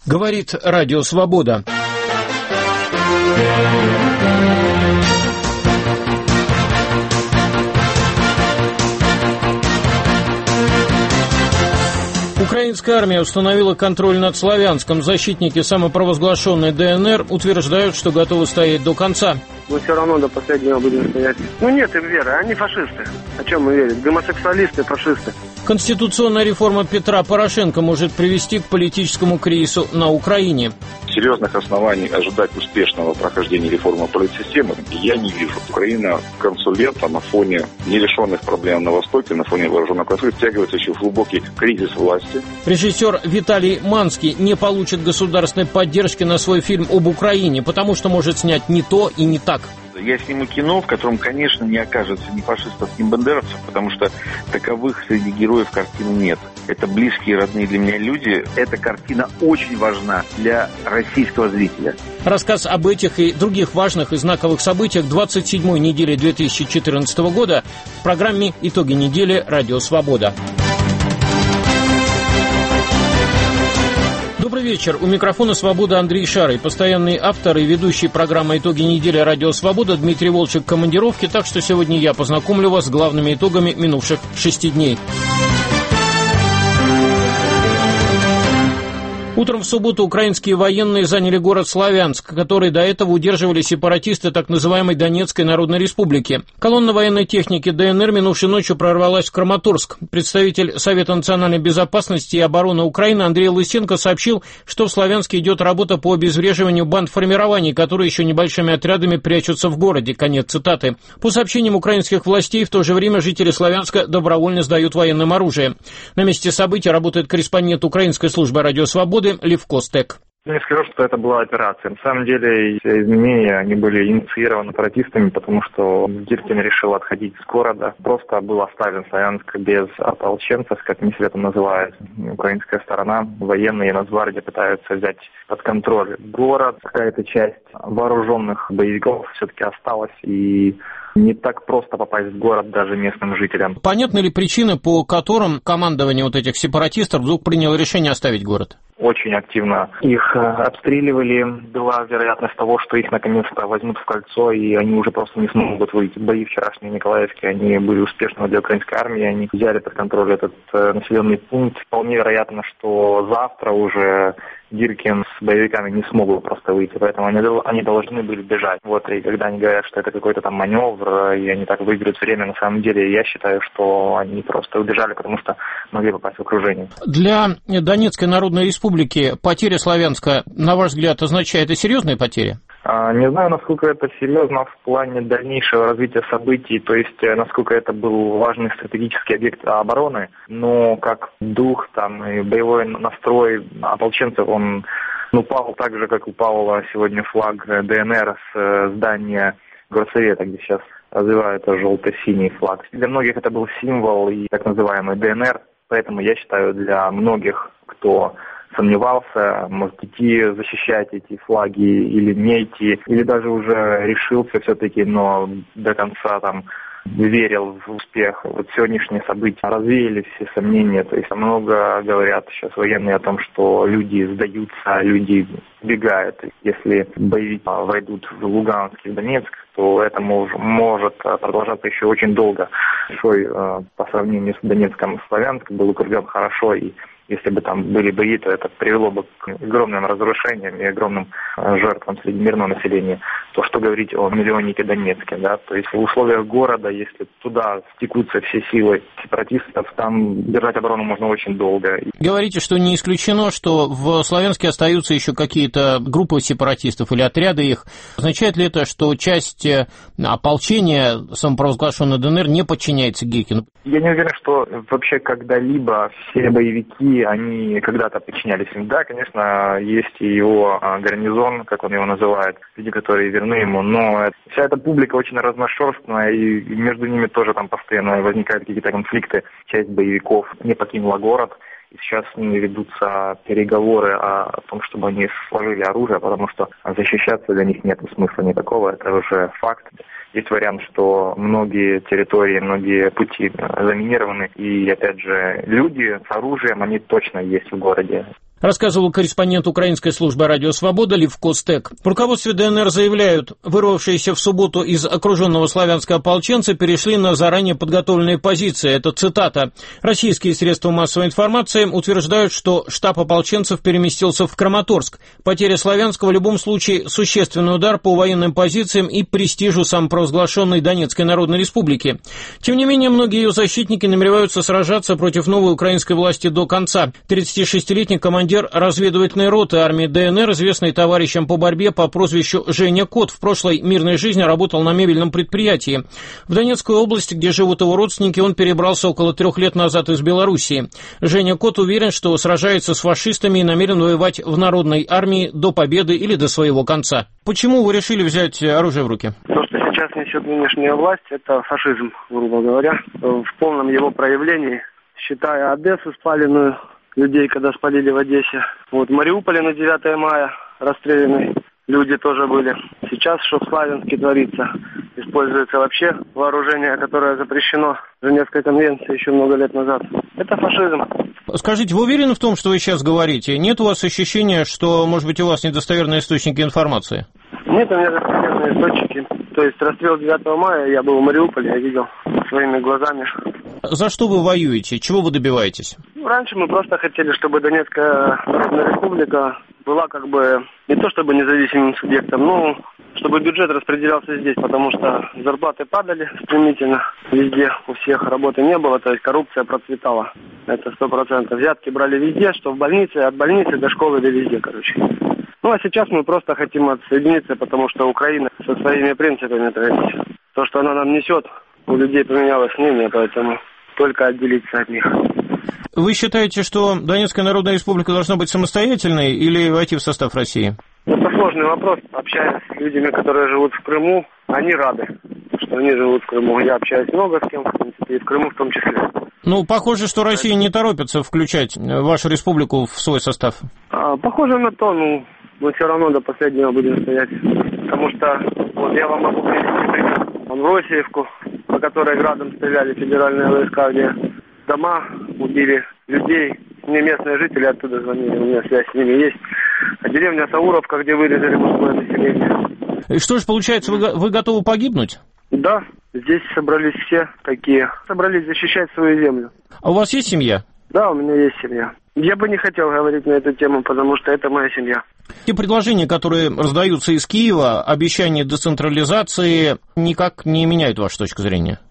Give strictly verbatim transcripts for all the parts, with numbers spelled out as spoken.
Говорит Радио Свобода. Украинская армия установила контроль над Славянском. Защитники самопровозглашенной ДНР утверждают, что готовы стоять до конца. Мы все равно до последнего будем стоять. Ну нет им веры, они фашисты. О чем мы верим? Гомосексуалисты, фашисты. Конституционная реформа Петра Порошенко может привести к политическому кризису на Украине. Серьезных оснований ожидать успешного прохождения реформы политсистемы я не вижу. Украина к концу лета на фоне нерешенных проблем на Востоке, на фоне вооруженного конфликта втягивается еще в глубокий кризис власти. Режиссер Виталий Манский не получит государственной поддержки на свой фильм об Украине, потому что может снять не то и не так. Я сниму кино, в котором, конечно, не окажется ни фашистов, ни бандеровцев, потому что таковых среди героев картины нет. Это близкие, родные для меня люди. Эта картина очень важна для российского зрителя. Рассказ об этих и других важных и знаковых событиях двадцать седьмой недели две тысячи четырнадцатого года в программе «Итоги недели. Радио Свобода». Добрый вечер. У микрофона «Свобода» Андрей Шарый, постоянный автор и ведущий программы «Итоги недели. Радио Свобода» Дмитрий Волчек в командировке, так что сегодня я познакомлю вас с главными итогами минувших шести дней. Утром в субботу украинские военные заняли город Славянск, который до этого удерживали сепаратисты так называемой Донецкой Народной Республики. Колонна военной техники ДНР минувшей ночью прорвалась в Краматорск. Представитель Совета национальной безопасности и обороны Украины Андрей Лысенко сообщил, что в Славянске идет работа по обезвреживанию бандформирований, которые еще небольшими отрядами прячутся в городе. Конец цитаты. По сообщениям украинских властей, в то же время жители Славянска добровольно сдают военным оружие. На месте событий работает корреспондент Украинской службы «Радио Свободы» Лев Костек. Я не скажу, что это была операция. На самом деле, все изменения, они были инициированы сепаратистами, потому что Гиркин решил отходить из города. Просто был оставлен Славянск без ополченцев, как они себя это называют. Украинская сторона, военные и Нацгвардия пытаются взять под контроль город. Какая-то часть вооруженных боевиков все-таки осталась, и не так просто попасть в город даже местным жителям. Понятны ли причины, по которым командование вот этих сепаратистов вдруг приняло решение оставить город? Очень активно их обстреливали. Была вероятность того, что их наконец-то возьмут в кольцо, и они уже просто не смогут выйти. Бои вчерашние в Николаевске, они были успешны для украинской армии. Они взяли под контроль этот э, населенный пункт. Вполне вероятно, что завтра уже Гиркин с боевиками не смогут просто выйти, поэтому они, они должны были бежать. Вот, и когда они говорят, что это какой-то там маневр, и они так выиграют время, на самом деле я считаю, что они просто убежали, потому что могли попасть в окружение. Для Донецкой Народной Республики потеря Славянска, на ваш взгляд, означает и серьезные потери? Не знаю, насколько это серьезно в плане дальнейшего развития событий, то есть насколько это был важный стратегический объект обороны, но как дух там и боевой настрой ополченцев, он упал так же, как упал сегодня флаг ДНР с здания горсовета, где сейчас развивается желто-синий флаг. Для многих это был символ и так называемый ДНР, поэтому я считаю, для многих, кто сомневался, может идти защищать эти флаги или не идти, или даже уже решился все-таки, но до конца там верил в успех. Вот сегодняшние события развеяли все сомнения, то есть много говорят сейчас военные о том, что люди сдаются, люди убегают. Если боевики войдут в Луганск и в Донецк, то это мож, может продолжаться еще очень долго. Большой, по сравнению с Донецком, Славянск был укреплен хорошо, и если бы там были бои, то это привело бы к огромным разрушениям и огромным жертвам среди мирного населения. То, что говорить о миллионнике Донецке, да, то есть в условиях города, если туда стекутся все силы сепаратистов, там держать оборону можно очень долго. Говорите, что не исключено, что в Славянске остаются еще какие-то группы сепаратистов или отряды их. Означает ли это, что часть ополчения самопровозглашенной ДНР не подчиняется Гиркину? Я не уверен, что вообще когда-либо все боевики, они когда-то подчинялись им. Да, конечно, есть и его гарнизон, как он его называет, люди, которые верны ему, но вся эта публика очень разношерстная, и между ними тоже там постоянно возникают какие-то конфликты. Часть боевиков не покинула город, и сейчас с ними ведутся переговоры о том, чтобы они сложили оружие, потому что защищаться для них нет смысла никакого, это уже факт. Есть вариант, что многие территории, многие пути заминированы, и, опять же, люди с оружием, они точно есть в городе. Рассказывал корреспондент украинской службы «Радио Свобода» Лев Костек. В руководстве ДНР заявляют, вырвавшиеся в субботу из окруженного Славянска ополченцы перешли на заранее подготовленные позиции. Это цитата. Российские средства массовой информации утверждают, что штаб ополченцев переместился в Краматорск. Потеря Славянска в любом случае существенный удар по военным позициям и престижу самопровозглашенной Донецкой Народной Республики. Тем не менее, многие ее защитники намереваются сражаться против новой украинской власти до конца. тридцатишестилетний командир разведывательной роты армии ДНР, известный товарищам по борьбе по прозвищу Женя Кот, в прошлой мирной жизни работал на мебельном предприятии. В Донецкую область, где живут его родственники, он перебрался около трех лет назад из Белоруссии. Женя Кот уверен, что сражается с фашистами и намерен воевать в народной армии до победы или до своего конца. Почему вы решили взять оружие в руки? То, что сейчас несет нынешняя власть, это фашизм, грубо говоря, в полном его проявлении, считая Одессу спаленную, людей, когда спалили в Одессе. Вот в Мариуполе на девятое мая расстреляны люди тоже были. Сейчас, что в Славянске творится, используется вообще вооружение, которое запрещено Женевской конвенцией еще много лет назад. Это фашизм. Скажите, вы уверены в том, что вы сейчас говорите? Нет у вас ощущения, что, может быть, у вас недостоверные источники информации? Нет, у меня достоверные источники. То есть расстрел девятого мая, я был в Мариуполе, я видел своими глазами. За что вы воюете? Чего вы добиваетесь? Раньше мы просто хотели, чтобы Донецкая Народная Республика была как бы не то чтобы независимым субъектом, но чтобы бюджет распределялся здесь, потому что зарплаты падали стремительно везде, у всех работы не было, то есть коррупция процветала. Это сто процентов. Взятки брали везде, что в больнице, от больницы до школы, до везде, короче. Ну а сейчас мы просто хотим отсоединиться, потому что Украина со своими принципами, то есть то, что она нам несет, у людей поменялось мнение, поэтому только отделиться от них. Вы считаете, что Донецкая Народная Республика должна быть самостоятельной или войти в состав России? Это сложный вопрос. Общаясь с людьми, которые живут в Крыму, они рады, что они живут в Крыму. Я общаюсь много с кем, в принципе, и в Крыму в том числе. Ну, похоже, что Россия не торопится включать вашу республику в свой состав. А, похоже на то, ну, мы все равно до последнего будем стоять. Потому что, вот я вам могу привести пример. В Росиевку, по которой градом стреляли федеральные войска, где дома убили людей. Мне местные жители оттуда звонили, у меня связь с ними есть. А деревня Сауровка, где вырезали мужское население. И что же, получается, вы, вы готовы погибнуть? Да, здесь собрались все такие. Собрались защищать свою землю. А у вас есть семья? Да, у меня есть семья. Я бы не хотел говорить на эту тему, потому что это моя семья. Те предложения, которые раздаются из Киева, обещания децентрализации, никак не меняют вашу точку зрения?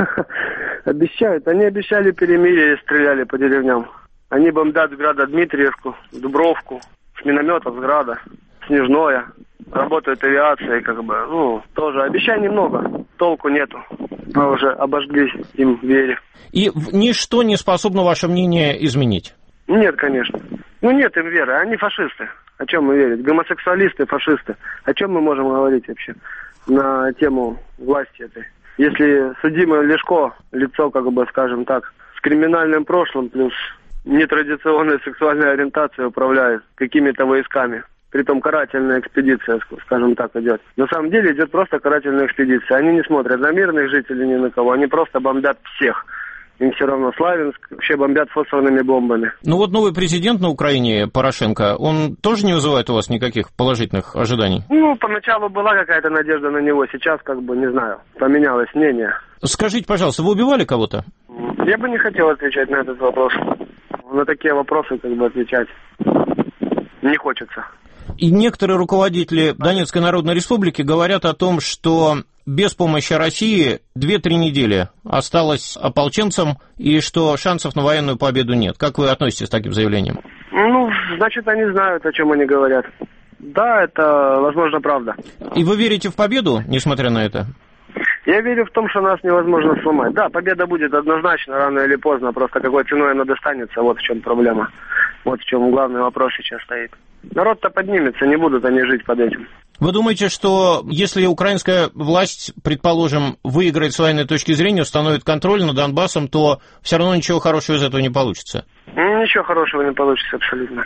Обещают. Они обещали перемирие и стреляли по деревням. Они бомбят с града Дмитриевку, Дубровку, с минометов с града, Снежное. Работает авиация, как бы, ну, тоже обещаний много, толку нету. Мы уже обожглись им в вере. И ничто не способно ваше мнение изменить? Нет, конечно. Ну, нет им веры, они фашисты. О чем мы верить? Гомосексуалисты, фашисты. О чем мы можем говорить вообще на тему власти этой? Если судимый Лешко, лицо, как бы, скажем так, с криминальным прошлым, плюс нетрадиционной сексуальной ориентацией управляет какими-то войсками, притом карательная экспедиция, скажем так, идет. На самом деле идет просто карательная экспедиция. Они не смотрят на мирных жителей ни на кого, они просто бомбят всех. Им все равно Славянск, вообще бомбят фосфорными бомбами. Ну вот новый президент на Украине, Порошенко, он тоже не вызывает у вас никаких положительных ожиданий? Ну, поначалу была какая-то надежда на него, сейчас, как бы, не знаю, поменялось мнение. Скажите, пожалуйста, вы убивали кого-то? Я бы не хотел отвечать на этот вопрос. На такие вопросы, как бы, отвечать не хочется. И некоторые руководители Донецкой Народной Республики говорят о том, что без помощи России две-три недели осталось ополченцам, и что шансов на военную победу нет. Как вы относитесь к таким заявлениям? Ну, значит, они знают, о чем они говорят. Да, это, возможно, правда. И вы верите в победу, несмотря на это? Я верю в том, что нас невозможно сломать. Да, победа будет однозначно, рано или поздно, просто какой ценой она достанется, вот в чем проблема. Вот в чем главный вопрос сейчас стоит. Народ-то поднимется, не будут они жить под этим. Вы думаете, что если украинская власть, предположим, выиграет с военной точки зрения, установит контроль над Донбассом, то все равно ничего хорошего из этого не получится? Ничего хорошего не получится абсолютно.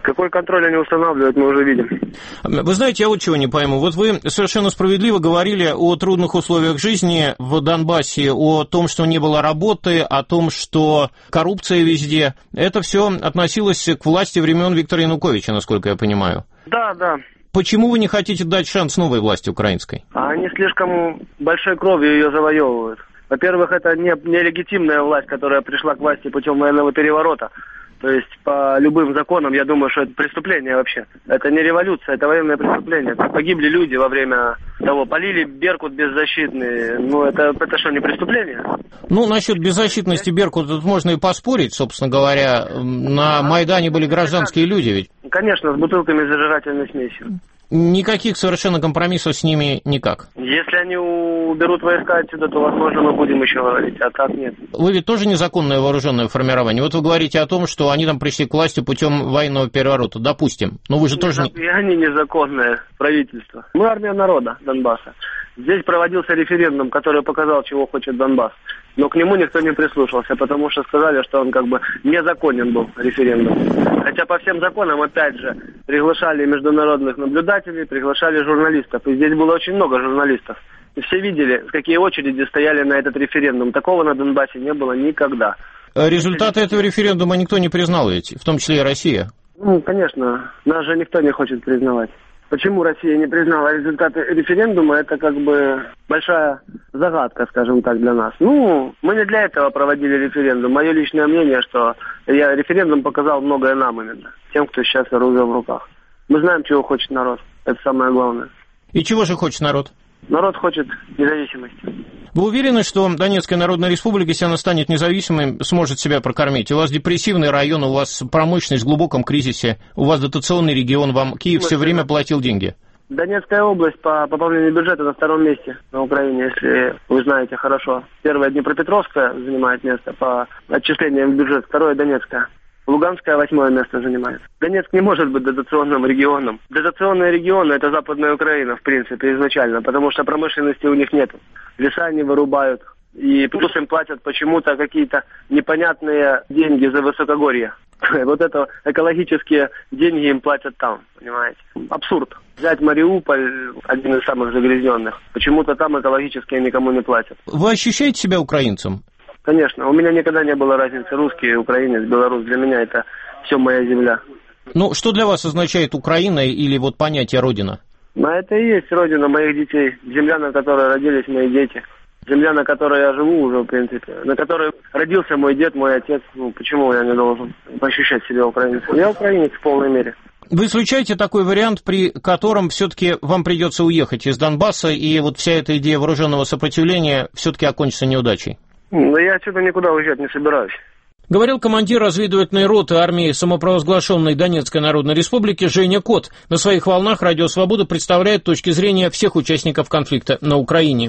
Какой контроль они устанавливают, мы уже видим. Вы знаете, я вот чего не пойму. Вот вы совершенно справедливо говорили о трудных условиях жизни в Донбассе, о том, что не было работы, о том, что коррупция везде. Это все относилось к власти времен Виктора Януковича, насколько я понимаю. Да, да. Почему вы не хотите дать шанс новой власти украинской? Они слишком большой кровью ее завоевывают. Во-первых, это не, не легитимная власть, которая пришла к власти путем военного переворота. То есть по любым законам, я думаю, что это преступление вообще. Это не революция, это военное преступление. Погибли люди во время того, полили Беркут беззащитный. Ну, это, это что, не преступление? Ну, насчет беззащитности Беркута тут можно и поспорить, собственно говоря. На Майдане были гражданские люди ведь. Конечно, с бутылками с зажигательной смесью. Никаких совершенно компромиссов с ними никак. Если они уберут войска отсюда, то, возможно, мы будем еще говорить, а так нет. Вы ведь тоже незаконное вооруженное формирование. Вот вы говорите о том, что они там пришли к власти путем военного переворота. Допустим. Но вы же тоже... И они незаконное правительство. Мы армия народа Донбасса. Здесь проводился референдум, который показал, чего хочет Донбасс. Но к нему никто не прислушался, потому что сказали, что он как бы незаконен был, референдум. Хотя по всем законам, опять же, приглашали международных наблюдателей, приглашали журналистов. И здесь было очень много журналистов. И все видели, какие очереди стояли на этот референдум. Такого на Донбассе не было никогда. Результаты этого референдума никто не признал ведь, в том числе и Россия. Ну, конечно, нас же никто не хочет признавать. Почему Россия не признала результаты референдума, это как бы большая загадка, скажем так, для нас. Ну, мы не для этого проводили референдум. Мое личное мнение, что я, референдум показал многое нам именно, тем, кто сейчас оружие в руках. Мы знаем, чего хочет народ. Это самое главное. И чего же хочет народ? Народ хочет независимости. Вы уверены, что Донецкая Народная Республика, если она станет независимой, сможет себя прокормить? У вас депрессивный район, у вас промышленность в глубоком кризисе, у вас дотационный регион, вам Киев все время платил деньги. Донецкая область по пополнению бюджета на втором месте на Украине, если вы знаете хорошо. Первая Днепропетровская занимает место по отчислениям в бюджет, второе Донецкая. Луганская восьмое место занимает. Донецк не может быть дотационным регионом. Дотационные регионы – это Западная Украина, в принципе, изначально, потому что промышленности у них нет. Леса они вырубают, и плюс им платят почему-то какие-то непонятные деньги за высокогорье. Вот это экологические деньги им платят там, понимаете. Абсурд. Взять Мариуполь, один из самых загрязненных, почему-то там экологические никому не платят. Вы ощущаете себя украинцем? Конечно, у меня никогда не было разницы русский, украинец, белорус. Для меня это все моя земля. Ну, что для вас означает Украина или вот понятие «родина»? Ну, это и есть родина моих детей. Земля, на которой родились мои дети. Земля, на которой я живу уже, в принципе. На которой родился мой дед, мой отец. Ну, почему я не должен ощущать себя украинцем? Я украинец в полной мере. Вы исключаете такой вариант, при котором все-таки вам придется уехать из Донбасса, и вот вся эта идея вооруженного сопротивления все-таки окончится неудачей? Но я отсюда никуда уезжать не собираюсь. Говорил командир разведывательной роты армии самопровозглашенной Донецкой Народной Республики Женя Кот. На своих волнах Радио Свобода представляет точки зрения всех участников конфликта на Украине.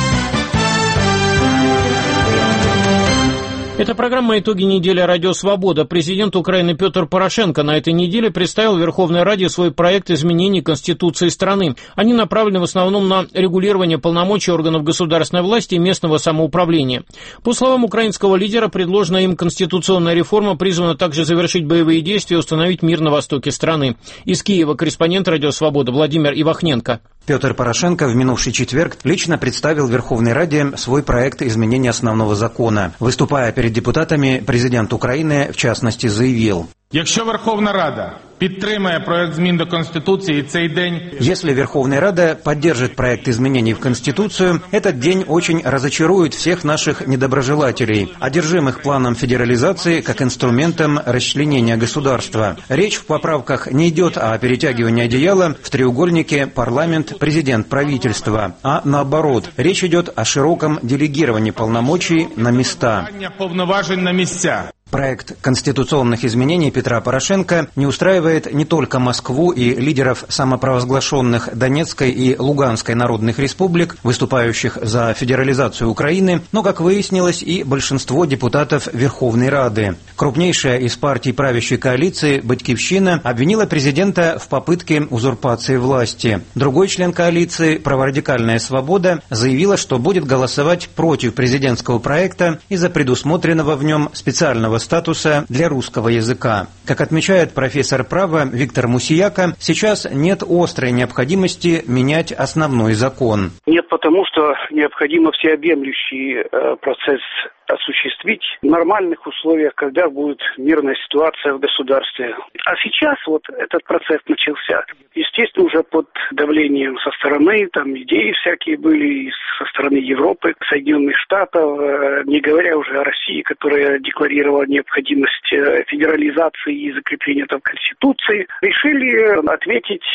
Это программа «Итоги недели. Радио Свобода». Президент Украины Петр Порошенко на этой неделе представил в Верховной Раде свой проект изменений Конституции страны. Они направлены в основном на регулирование полномочий органов государственной власти и местного самоуправления. По словам украинского лидера, предложенная им конституционная реформа призвана также завершить боевые действия и установить мир на востоке страны. Из Киева корреспондент «Радио Свобода» Владимир Ивахненко. Петр Порошенко в минувший четверг лично представил в Верховной Раде свой проект изменения основного закона. Выступая перед депутатами, президент Украины, в частности, заявил: Якщо Верховна Рада підтримає проект змін до Конституції, цей день... Если Верховная Рада поддержит проект изменений в Конституцию, этот день очень разочарует всех наших недоброжелателей, одержимых планом федерализации как инструментом расчленения государства. Речь в поправках не идет о перетягивании одеяла в треугольнике парламент-президент правительства, а наоборот, речь идет о широком делегировании полномочий на места. Повноважень на місця. Проект конституционных изменений Петра Порошенко не устраивает не только Москву и лидеров самопровозглашенных Донецкой и Луганской народных республик, выступающих за федерализацию Украины, но, как выяснилось, и большинство депутатов Верховной Рады. Крупнейшая из партий правящей коалиции «Батькивщина» обвинила президента в попытке узурпации власти. Другой член коалиции, праворадикальная «Свобода», заявила, что будет голосовать против президентского проекта из-за предусмотренного в нем специального особого статуса для русского языка. Как отмечает профессор права Виктор Мусияка, сейчас нет острой необходимости менять основной закон. Нет, потому что необходимо всеобъемлющий э, процесс осуществить в нормальных условиях, когда будет мирная ситуация в государстве. А сейчас вот этот процесс начался. Естественно, уже под давлением со стороны, там идеи всякие были со стороны Европы, Соединенных Штатов, не говоря уже о России, которая декларировала необходимость федерализации и закрепления там Конституции, решили ответить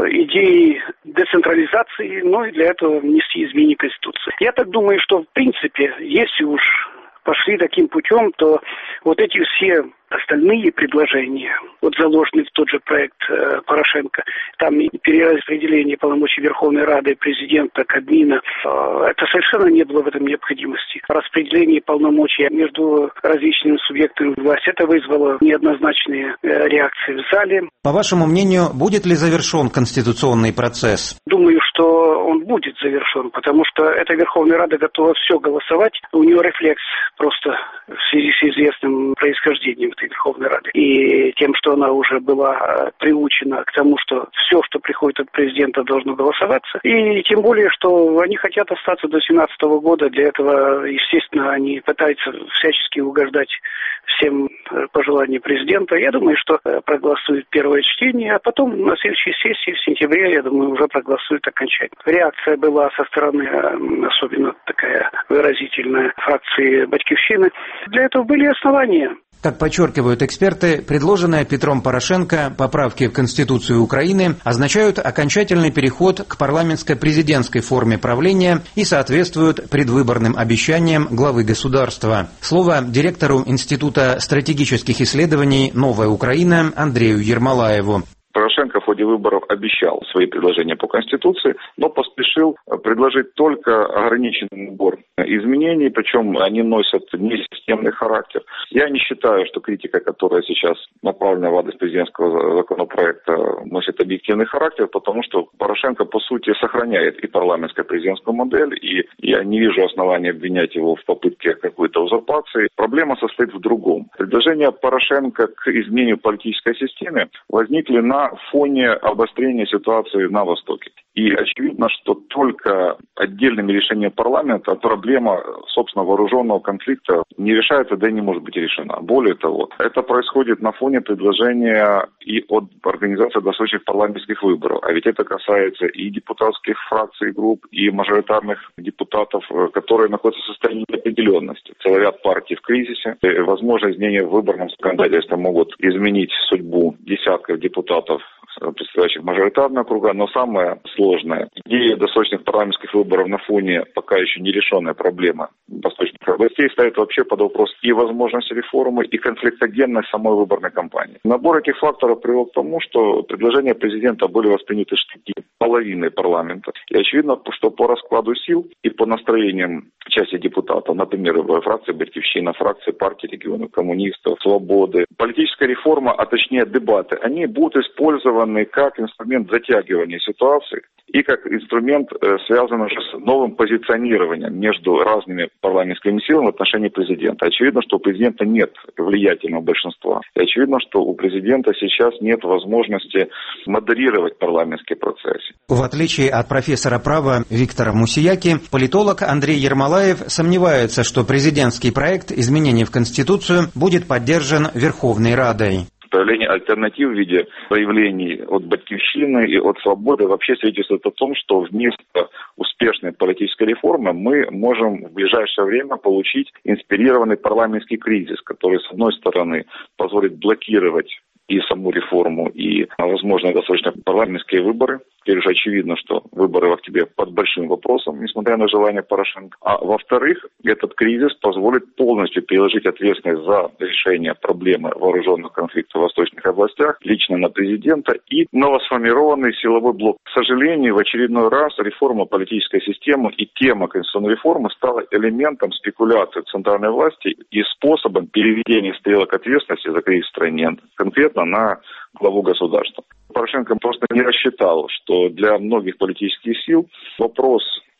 идеей децентрализации, но и для этого внести изменения в Конституцию. Я так думаю, что в принципе, если уж пошли таким путем, то вот эти все остальные предложения, вот заложенные в тот же проект э, Порошенко, там и перераспределение полномочий Верховной Рады, президента, Кабмина, э, это совершенно не было в этом необходимости. Распределение полномочий между различными субъектами власти, это вызвало неоднозначные э, реакции в зале. По вашему мнению, будет ли завершен конституционный процесс? Думаю, что он будет завершен, потому что эта Верховная Рада готова все голосовать. У нее рефлекс просто в связи с известным происхождением этой Верховной Рады. И тем, что она уже была приучена к тому, что все, что приходит от президента, должно голосоваться. И тем более, что они хотят остаться до две тысячи семнадцатого года. Для этого, естественно, они пытаются всячески угождать всем пожеланиям президента. Я думаю, что проголосуют первое чтение, а потом на следующей сессии в сентябре, я думаю, уже проголосуют окончательно. Реакция была со стороны, особенно такая выразительная, фракции «Батькивщины». Для этого были основания. Как подчеркивают эксперты, предложенные Петром Порошенко поправки в Конституцию Украины означают окончательный переход к парламентско-президентской форме правления и соответствуют предвыборным обещаниям главы государства. Слово директору Института стратегических исследований «Новая Украина» Андрею Ермолаеву. Порошенко в ходе выборов обещал свои предложения по Конституции, но поспешил предложить только ограниченный набор изменений, причем они носят несистемный характер. Я не считаю, что критика, которая сейчас направлена в адрес президентского законопроекта, носит объективный характер, потому что Порошенко, по сути, сохраняет и парламентско-президентскую модель, и я не вижу оснований обвинять его в попытке какой-то узурпации. Проблема состоит в другом. Предложения Порошенко к изменению политической системы возникли на фоне обострения ситуации на Востоке. И очевидно, что только отдельными решениями парламента проблема, собственно, вооруженного конфликта не решается, да и не может быть решена. Более того, это происходит на фоне предложения и от организации досрочных парламентских выборов. А ведь это касается и депутатских фракций, групп, и мажоритарных депутатов, которые находятся в состоянии неопределенности. Целый ряд партий в кризисе. И, возможно, изменения в выборном законодательстве могут изменить судьбу десятков депутатов, представляющих мажоритарные округа, но самое сложное – идея досрочных парламентских выборов на фоне пока еще нерешенной проблемы восточных областей ставит вообще под вопрос и возможность реформы, и конфликтогенность самой выборной кампании. Набор этих факторов привел к тому, что предложения президента были восприняты штыки половиной парламента. И очевидно, что по раскладу сил и по настроениям части депутатов, например, фракции «Батькивщина», фракции партии регионов, коммунистов, «Свободы», политическая реформа, а точнее дебаты, они будут использованы как инструмент затягивания ситуации и как инструмент, связанный уже с новым позиционированием между разными парламентскими силами в отношении президента. Очевидно, что у президента нет влиятельного большинства. И очевидно, что у президента сейчас нет возможности модерировать парламентский процесс. В отличие от профессора права Виктора Мусияки, политолог Андрей Ермолаев сомневается, что президентский проект изменений в Конституцию будет поддержан Верховной Радой. Появление альтернатив в виде проявлений от «Батькивщины» и от «Свободы» вообще свидетельствует о том, что вместо успешной политической реформы мы можем в ближайшее время получить инспирированный парламентский кризис, который, с одной стороны, позволит блокировать и саму реформу, и, возможно, досрочные парламентские выборы. Теперь уже очевидно, что выборы в октябре под большим вопросом, несмотря на желание Порошенко. А во-вторых, этот кризис позволит полностью переложить ответственность за решение проблемы вооруженных конфликтов в восточных областях лично на президента и новосформированный силовой блок. К сожалению, в очередной раз реформа политической системы и тема конституционной реформы стала элементом спекуляции центральной власти и способом переведения стрелок ответственности за кризис в стране конкретно на главу государства. Порошенко просто не рассчитал, что для многих политических сил вопрос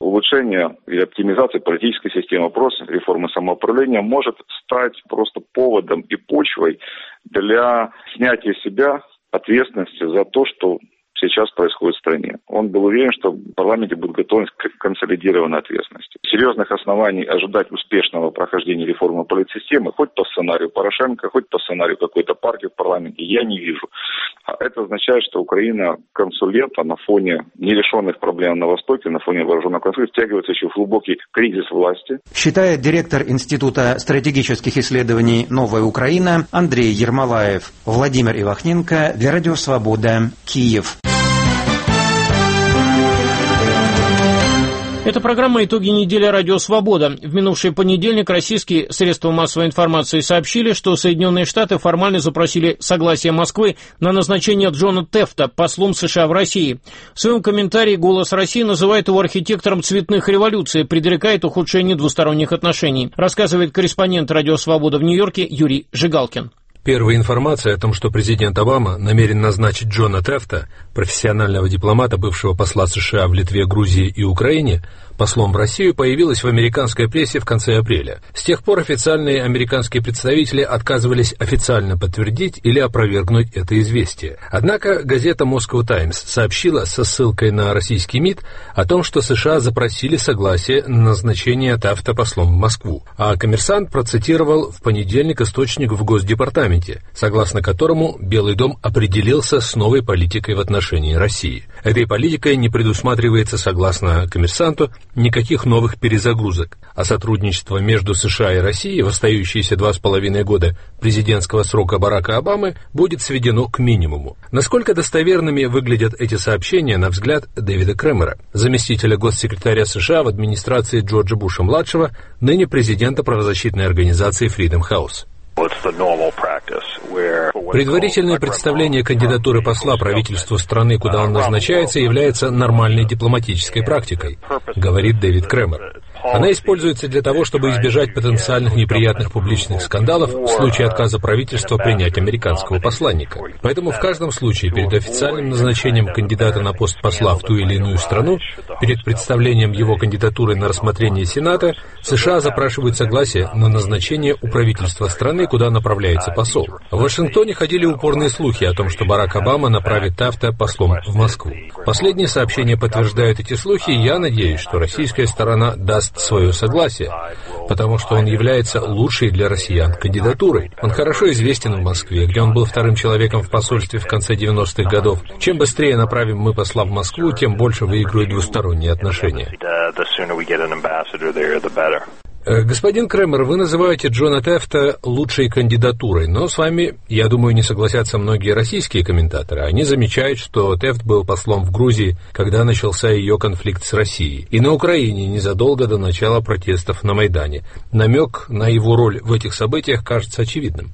улучшение и оптимизация политической системы, вопрос реформы самоуправления может стать просто поводом и почвой для снятия с себя ответственности за то, что сейчас происходит в стране. Он был уверен, что в парламенте будет готовность к консолидированной ответственности. Серьезных оснований ожидать успешного прохождения реформы политсистемы, хоть по сценарию Порошенко, хоть по сценарию какой-то партии в парламенте, я не вижу. А это означает, что Украина к концу лета на фоне нерешенных проблем на Востоке, на фоне вооруженного конфликта втягивается еще в глубокий кризис власти. Считает директор Института стратегических исследований «Новая Украина» Андрей Ермолаев. Владимир Ивахненко для Радио Свобода, Киев. Это программа «Итоги недели. Радио Свобода». В минувший понедельник российские средства массовой информации сообщили, что Соединенные Штаты формально запросили согласие Москвы на назначение Джона Тефта послом США в России. В своем комментарии «Голос России» называет его архитектором цветных революций, предрекает ухудшение двусторонних отношений, рассказывает корреспондент «Радио Свобода» в Нью-Йорке Юрий Жигалкин. Первая информация о том, что президент Обама намерен назначить Джона Тефта, профессионального дипломата, бывшего посла США в Литве, Грузии и Украине, послом в Россию, появилась в американской прессе в конце апреля. С тех пор официальные американские представители отказывались официально подтвердить или опровергнуть это известие. Однако газета Moscow Times сообщила со ссылкой на российский МИД о том, что США запросили согласие на назначение Тефта послом в Москву, а «Коммерсант» процитировал в понедельник источник в Госдепартаменте, согласно которому Белый дом определился с новой политикой в отношении России. Этой политикой не предусматривается, согласно «Коммерсанту», никаких новых перезагрузок, а сотрудничество между США и Россией в остающиеся два с половиной года президентского срока Барака Обамы будет сведено к минимуму. Насколько достоверными выглядят эти сообщения, на взгляд Дэвида Кремера, заместителя госсекретаря США в администрации Джорджа Буша-младшего, ныне президента правозащитной организации Freedom House? Предварительное представление кандидатуры посла правительству страны, куда он назначается, является нормальной дипломатической практикой, говорит Дэвид Кремер. Она используется для того, чтобы избежать потенциальных неприятных публичных скандалов в случае отказа правительства принять американского посланника. Поэтому в каждом случае перед официальным назначением кандидата на пост посла в ту или иную страну, перед представлением его кандидатуры на рассмотрение Сената, США запрашивают согласие на назначение у правительства страны, куда направляется посол. В Вашингтоне ходили упорные слухи о том, что Барак Обама направит Тефта послом в Москву. Последние сообщения подтверждают эти слухи, и я надеюсь, что российская сторона даст свое согласие, потому что он является лучшей для россиян кандидатурой. Он хорошо известен в Москве, где он был вторым человеком в посольстве в конце девяностых годов. Чем быстрее направим мы посла в Москву, тем больше выиграют двусторонние отношения. Господин Кремер, вы называете Джона Тефта лучшей кандидатурой, но с вами, я думаю, не согласятся многие российские комментаторы. Они замечают, что Тефт был послом в Грузии, когда начался ее конфликт с Россией, и на Украине незадолго до начала протестов на Майдане. Намек на его роль в этих событиях кажется очевидным.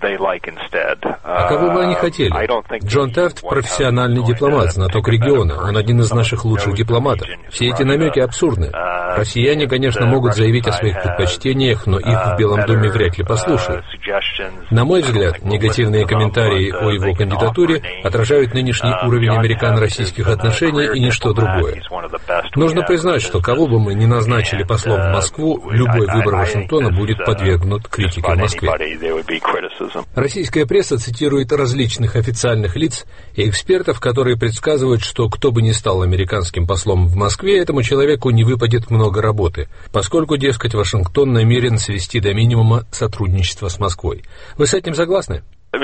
А кого бы они хотели? Джон Тефт – профессиональный дипломат, знаток региона, он один из наших лучших дипломатов. Все эти намеки абсурдны. Россияне, конечно, могут заявить о своих предпочтениях, но их в Белом доме вряд ли послушают. На мой взгляд, негативные комментарии о его кандидатуре отражают нынешний уровень американо-российских отношений и ничто другое. Нужно признать, что кого бы мы ни назначили послом в Москву, любой выбор Вашингтона будет подвергнут критике в Москве. Российская пресса цитирует различных официальных лиц и экспертов, которые предсказывают, что кто бы ни стал американским послом в Москве, этому человеку не выпадет много работы, поскольку, дескать, Вашингтон намерен свести до минимума сотрудничество с Москвой. Вы с этим согласны?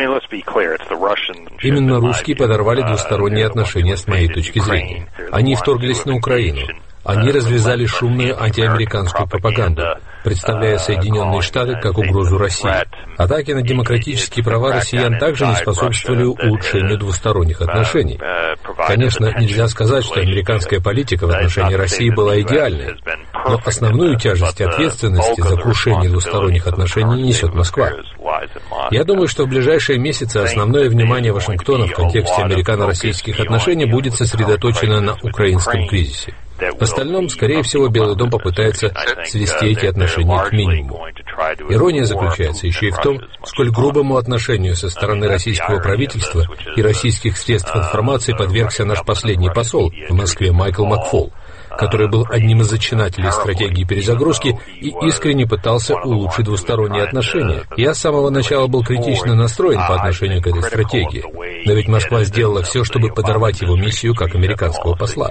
Именно русские подорвали двусторонние отношения с моей точки зрения. Они вторглись на Украину. Они развязали шумную антиамериканскую пропаганду, представляя Соединенные Штаты как угрозу России. Атаки на демократические права россиян также не способствовали улучшению двусторонних отношений. Конечно, нельзя сказать, что американская политика в отношении России была идеальной, но основную тяжесть ответственности за крушение двусторонних отношений несет Москва. Я думаю, что в ближайшие месяцы основное внимание Вашингтона в контексте американо-российских отношений будет сосредоточено на украинском кризисе. В остальном, скорее всего, Белый дом попытается свести эти отношения к минимуму. Ирония заключается еще и в том, сколь грубому отношению со стороны российского правительства и российских средств информации подвергся наш последний посол в Москве Майкл Макфол. который был одним из зачинателей стратегии перезагрузки и искренне пытался улучшить двусторонние отношения. Я с самого начала был критично настроен по отношению к этой стратегии, но ведь Москва сделала все, чтобы подорвать его миссию как американского посла.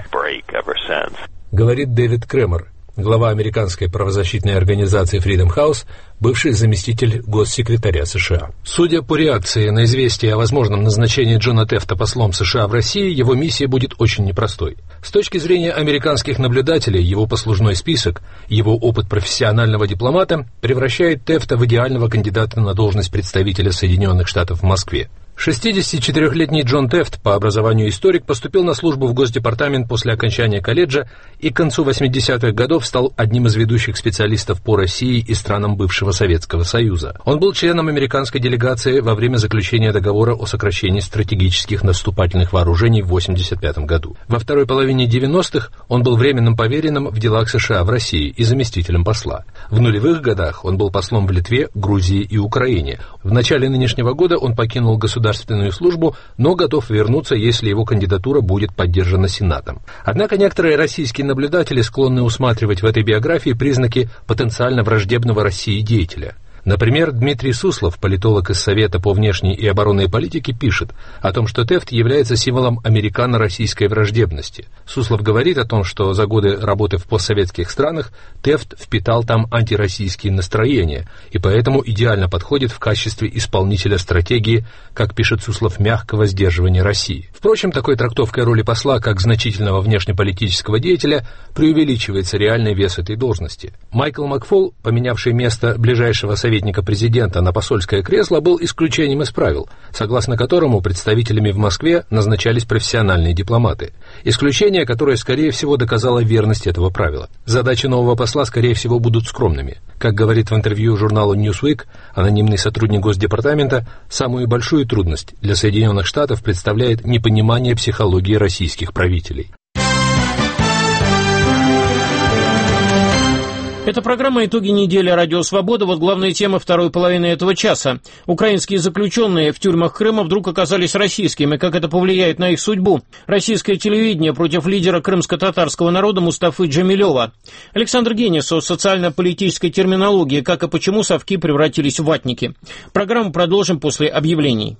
Говорит Дэвид Кремер, глава американской правозащитной организации Freedom House, бывший заместитель госсекретаря США. Судя по реакции на известие о возможном назначении Джона Тефта послом США в России, его миссия будет очень непростой. С точки зрения американских наблюдателей, его послужной список, его опыт профессионального дипломата превращает Тефта в идеального кандидата на должность представителя Соединенных Штатов в Москве. шестидесятичетырёхлетний Джон Тефт, по образованию историк, поступил на службу в Госдепартамент после окончания колледжа и к концу восьмидесятых годов стал одним из ведущих специалистов по России и странам бывшего Советского Союза. Он был членом американской делегации во время заключения договора о сокращении стратегических наступательных вооружений в восемьдесят пятом году. Во второй половине девяностых он был временным поверенным в делах США в России и заместителем посла. В нулевых годах он был послом в Литве, Грузии и Украине. В начале нынешнего года он покинул государство государственную службу, но готов вернуться, если его кандидатура будет поддержана Сенатом. Однако некоторые российские наблюдатели склонны усматривать в этой биографии признаки потенциально враждебного России деятеля. Например, Дмитрий Суслов, политолог из Совета по внешней и оборонной политике, пишет о том, что Тефт является символом американо-российской враждебности. Суслов говорит о том, что за годы работы в постсоветских странах Тефт впитал там антироссийские настроения и поэтому идеально подходит в качестве исполнителя стратегии, как пишет Суслов, мягкого сдерживания России. Впрочем, такой трактовкой роли посла как значительного внешнеполитического деятеля преувеличивается реальный вес этой должности. Майкл Макфол, поменявший место ближайшего советника президента на посольское кресло, был исключением из правил, согласно которому представителями в Москве назначались профессиональные дипломаты. Исключение, которое, скорее всего, доказало верность этого правила. Задачи нового посла, скорее всего, будут скромными. Как говорит в интервью журналу Newsweek анонимный сотрудник Госдепартамента, самую большую трудность для Соединенных Штатов представляет непонимание психологии российских правителей. Это программа «Итоги недели. Радио Свобода». Вот главная тема второй половины этого часа. Украинские заключенные в тюрьмах Крыма вдруг оказались российскими. Как это повлияет на их судьбу? Российское телевидение против лидера крымско-татарского народа Мустафы Джамилева. Александр Генис о социально-политической терминологии. Как и почему совки превратились в ватники. Программу продолжим после объявлений.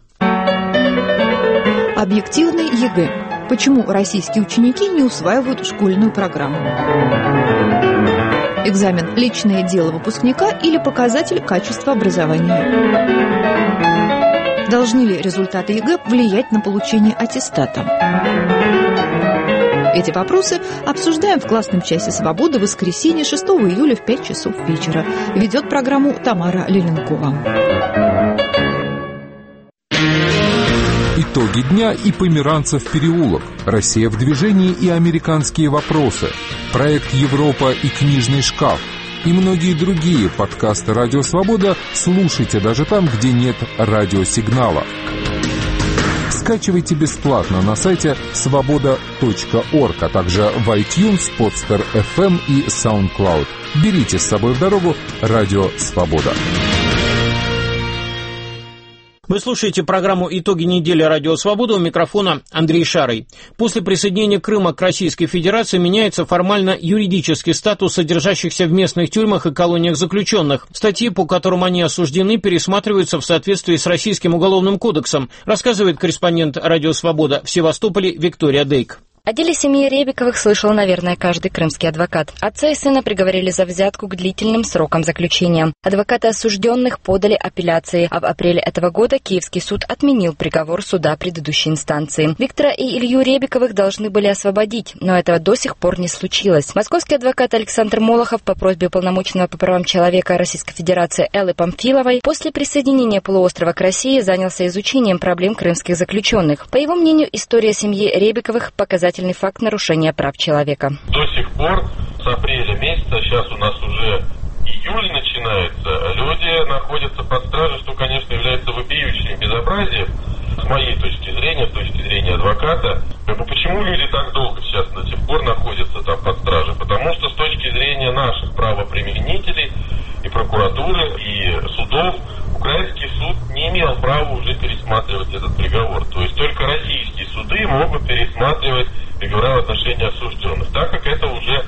Объективный ЕГЭ. Почему российские ученики не усваивают школьную программу? Экзамен – личное дело выпускника или показатель качества образования? Должны ли результаты ЕГЭ влиять на получение аттестата? Эти вопросы обсуждаем в классном часе «Свободы» в воскресенье шестого июля в пять часов вечера. Ведет программу Тамара Леленкова. Итоги дня и Померанцев переулок. Россия в движении и американские вопросы. Проект «Европа» и книжный шкаф. И многие другие подкасты «Радио Свобода» слушайте даже там, где нет радиосигнала. Скачивайте бесплатно на сайте свобода точка орг, а также в iTunes, Podster эф эм и SoundCloud. Берите с собой в дорогу «Радио Свобода». Вы слушаете программу «Итоги недели. Радио Свобода», у микрофона Андрей Шарый. После присоединения Крыма к Российской Федерации меняется формально юридический статус содержащихся в местных тюрьмах и колониях заключенных. Статьи, по которым они осуждены, пересматриваются в соответствии с Российским уголовным кодексом, рассказывает корреспондент «Радио Свобода» в Севастополе Виктория Дейк. О деле семьи Ребиковых слышал, наверное, каждый крымский адвокат. Отца и сына приговорили за взятку к длительным срокам заключения. Адвокаты осужденных подали апелляции, а в апреле этого года Киевский суд отменил приговор суда предыдущей инстанции. Виктора и Илью Ребиковых должны были освободить, но этого до сих пор не случилось. Московский адвокат Александр Молохов по просьбе уполномоченного по правам человека Российской Федерации Эллы Памфиловой после присоединения полуострова к России занялся изучением проблем крымских заключенных. По его мнению, история семьи Ребиковых показательна факт нарушения прав человека. До сих пор с апреля месяца, сейчас у нас уже июль начинается, люди находятся под стражей, что, конечно, является вопиющим безобразием. С моей точки зрения, с точки зрения адвоката, почему люди так долго сейчас до сих пор находятся там под стражей? Потому что с точки зрения наших правоприменителей и прокуратуры, и судов, украинский суд не имел права уже пересматривать этот приговор. То есть только российские суды могут пересматривать приговора в отношении осужденных, так как это уже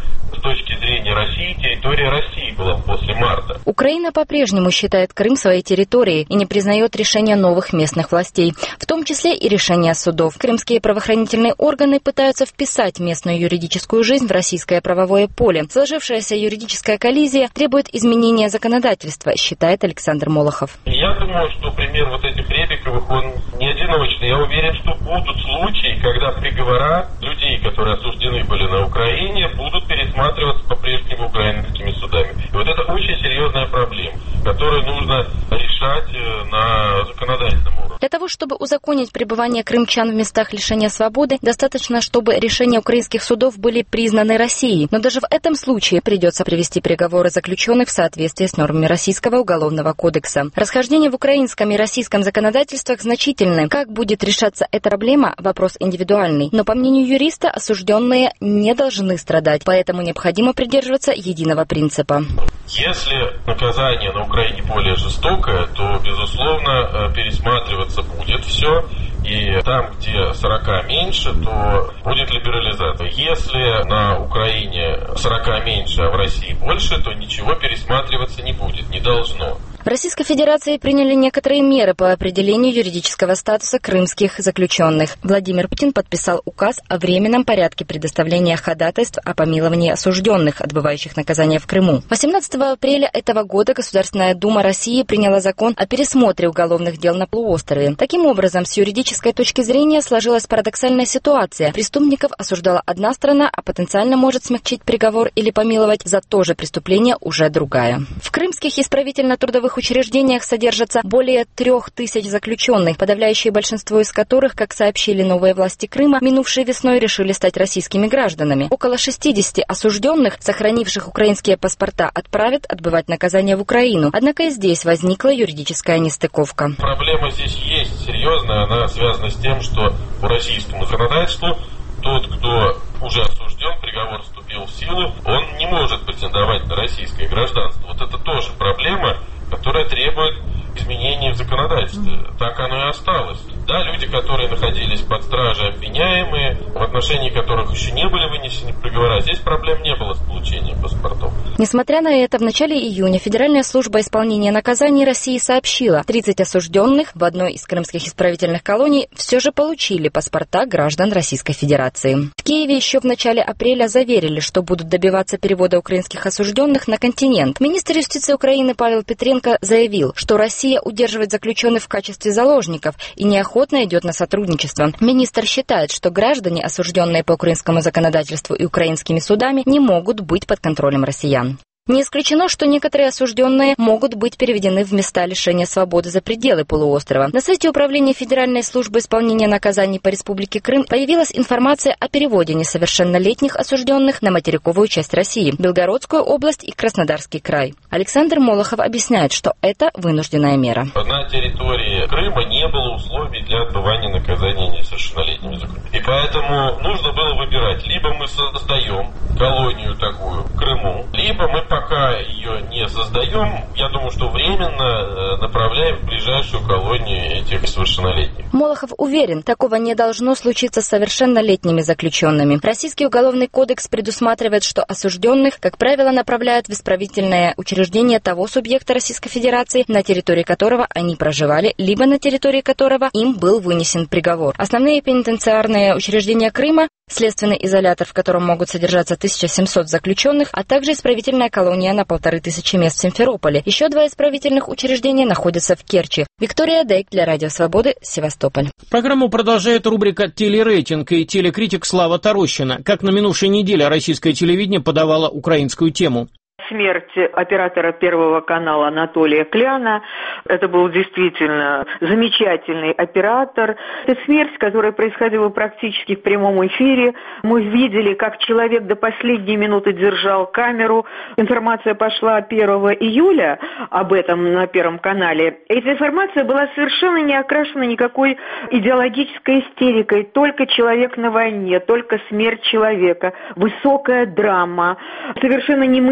история России была после марта. Украина по-прежнему считает Крым своей территорией и не признает решения новых местных властей, в том числе и решения судов. Крымские правоохранительные органы пытаются вписать местную юридическую жизнь в российское правовое поле. Сложившаяся юридическая коллизия требует изменения законодательства, считает Александр Молохов. Я думаю, что пример вот этих Ребиковых, он не одиночный. Я уверен, что будут случаи, когда приговора людей, которые осуждены были на Украине, будут пересматриваться по-прежнему украинскими судами. И вот это очень серьезная проблема, которую нужно решать на законодательном уровне. Для того, чтобы узаконить пребывание крымчан в местах лишения свободы, достаточно, чтобы решения украинских судов были признаны Россией. Но даже в этом случае придется привести приговоры заключенных в соответствии с нормами Российского уголовного кодекса. Расхождения в украинском и российском законодательствах значительны. Как будет решаться эта проблема – вопрос индивидуальный. Но, по мнению юриста, осужденные не должны страдать, поэтому необходимо придерживаться единого принципа. Если наказание на Украине более жестокое, то, безусловно, пересматриваться будет все. И там, где сорока меньше, то будет либерализация. Если на Украине сорока меньше, а в России больше, то ничего пересматриваться не будет, не должно. В Российской Федерации приняли некоторые меры по определению юридического статуса крымских заключенных. Владимир Путин подписал указ о временном порядке предоставления ходатайств о помиловании осужденных, отбывающих наказание в Крыму. восемнадцатого апреля этого года Государственная Дума России приняла закон о пересмотре уголовных дел на полуострове. Таким образом, с юридической точки зрения сложилась парадоксальная ситуация. Преступников осуждала одна сторона, а потенциально может смягчить приговор или помиловать за то же преступление уже другая. В крымских исправительно-трудовых учреждениях содержатся более трех тысяч заключенных, подавляющее большинство из которых, как сообщили новые власти Крыма, минувшей весной решили стать российскими гражданами. Около шестидесяти осужденных, сохранивших украинские паспорта, отправят отбывать наказание в Украину. Однако и здесь возникла юридическая нестыковка. Проблема здесь есть серьезная, она связана с тем, что по российскому законодательству тот, кто уже осужден, приговор вступил в силу, он не может претендовать на российское гражданство. Вот это тоже проблема, которая требует изменений в законодательстве. Так оно и осталось. Да, люди, которые находились под стражей, обвиняемые, в отношении которых еще не были вынесены приговора, здесь проблем не было с получением паспортов. Несмотря на это, в начале июня Федеральная служба исполнения наказаний России сообщила, тридцать осужденных в одной из крымских исправительных колоний все же получили паспорта граждан Российской Федерации. В Киеве еще в начале апреля заверили, что будут добиваться перевода украинских осужденных на континент. Министр юстиции Украины Павел Петренко заявил, что Россия удерживает заключенных в качестве заложников и неохотно идет на сотрудничество. Министр считает, что граждане, осужденные по украинскому законодательству и украинскими судами, не могут быть под контролем россиян. Не исключено, что некоторые осужденные могут быть переведены в места лишения свободы за пределы полуострова. На сайте Управления Федеральной службы исполнения наказаний по Республике Крым появилась информация о переводе несовершеннолетних осужденных на материковую часть России, Белгородскую область и Краснодарский край. Александр Молохов объясняет, что это вынужденная мера. На территории Крыма не было условий для отбывания наказания несовершеннолетними заключенными. И поэтому нужно было выбирать. Либо мы создаем колонию такую в Крыму, либо мы пока ее не создаем, я думаю, что временно направляем в ближайшую колонию этих несовершеннолетних. Молохов уверен, такого не должно случиться с совершеннолетними заключенными. Российский уголовный кодекс предусматривает, что осужденных, как правило, направляют в исправительное учреждение того субъекта Российской Федерации, на территории которого они проживали, либо на территории которого им был вынесен приговор. Основные пенитенциарные учреждения Крыма, следственный изолятор, в котором могут содержаться тысяча семьсот заключенных, а также исправительная колония на полторы тысячи мест в Симферополе. Еще два исправительных учреждения находятся в Керчи. Виктория Дейк для Радио Свободы, Севастополь. Программу продолжает рубрика «Телерейтинг» и телекритик Слава Тарощина. Как на минувшей неделе российское телевидение подавало украинскую тему. Смерть оператора Первого канала Анатолия Кляна. Это был действительно замечательный оператор. Это смерть, которая происходила практически в прямом эфире. Мы видели, как человек до последней минуты держал камеру. Информация пошла первого июля об этом на Первом канале. Эта информация была совершенно не окрашена никакой идеологической истерикой. Только человек на войне, только смерть человека. Высокая драма, совершенно немыслимая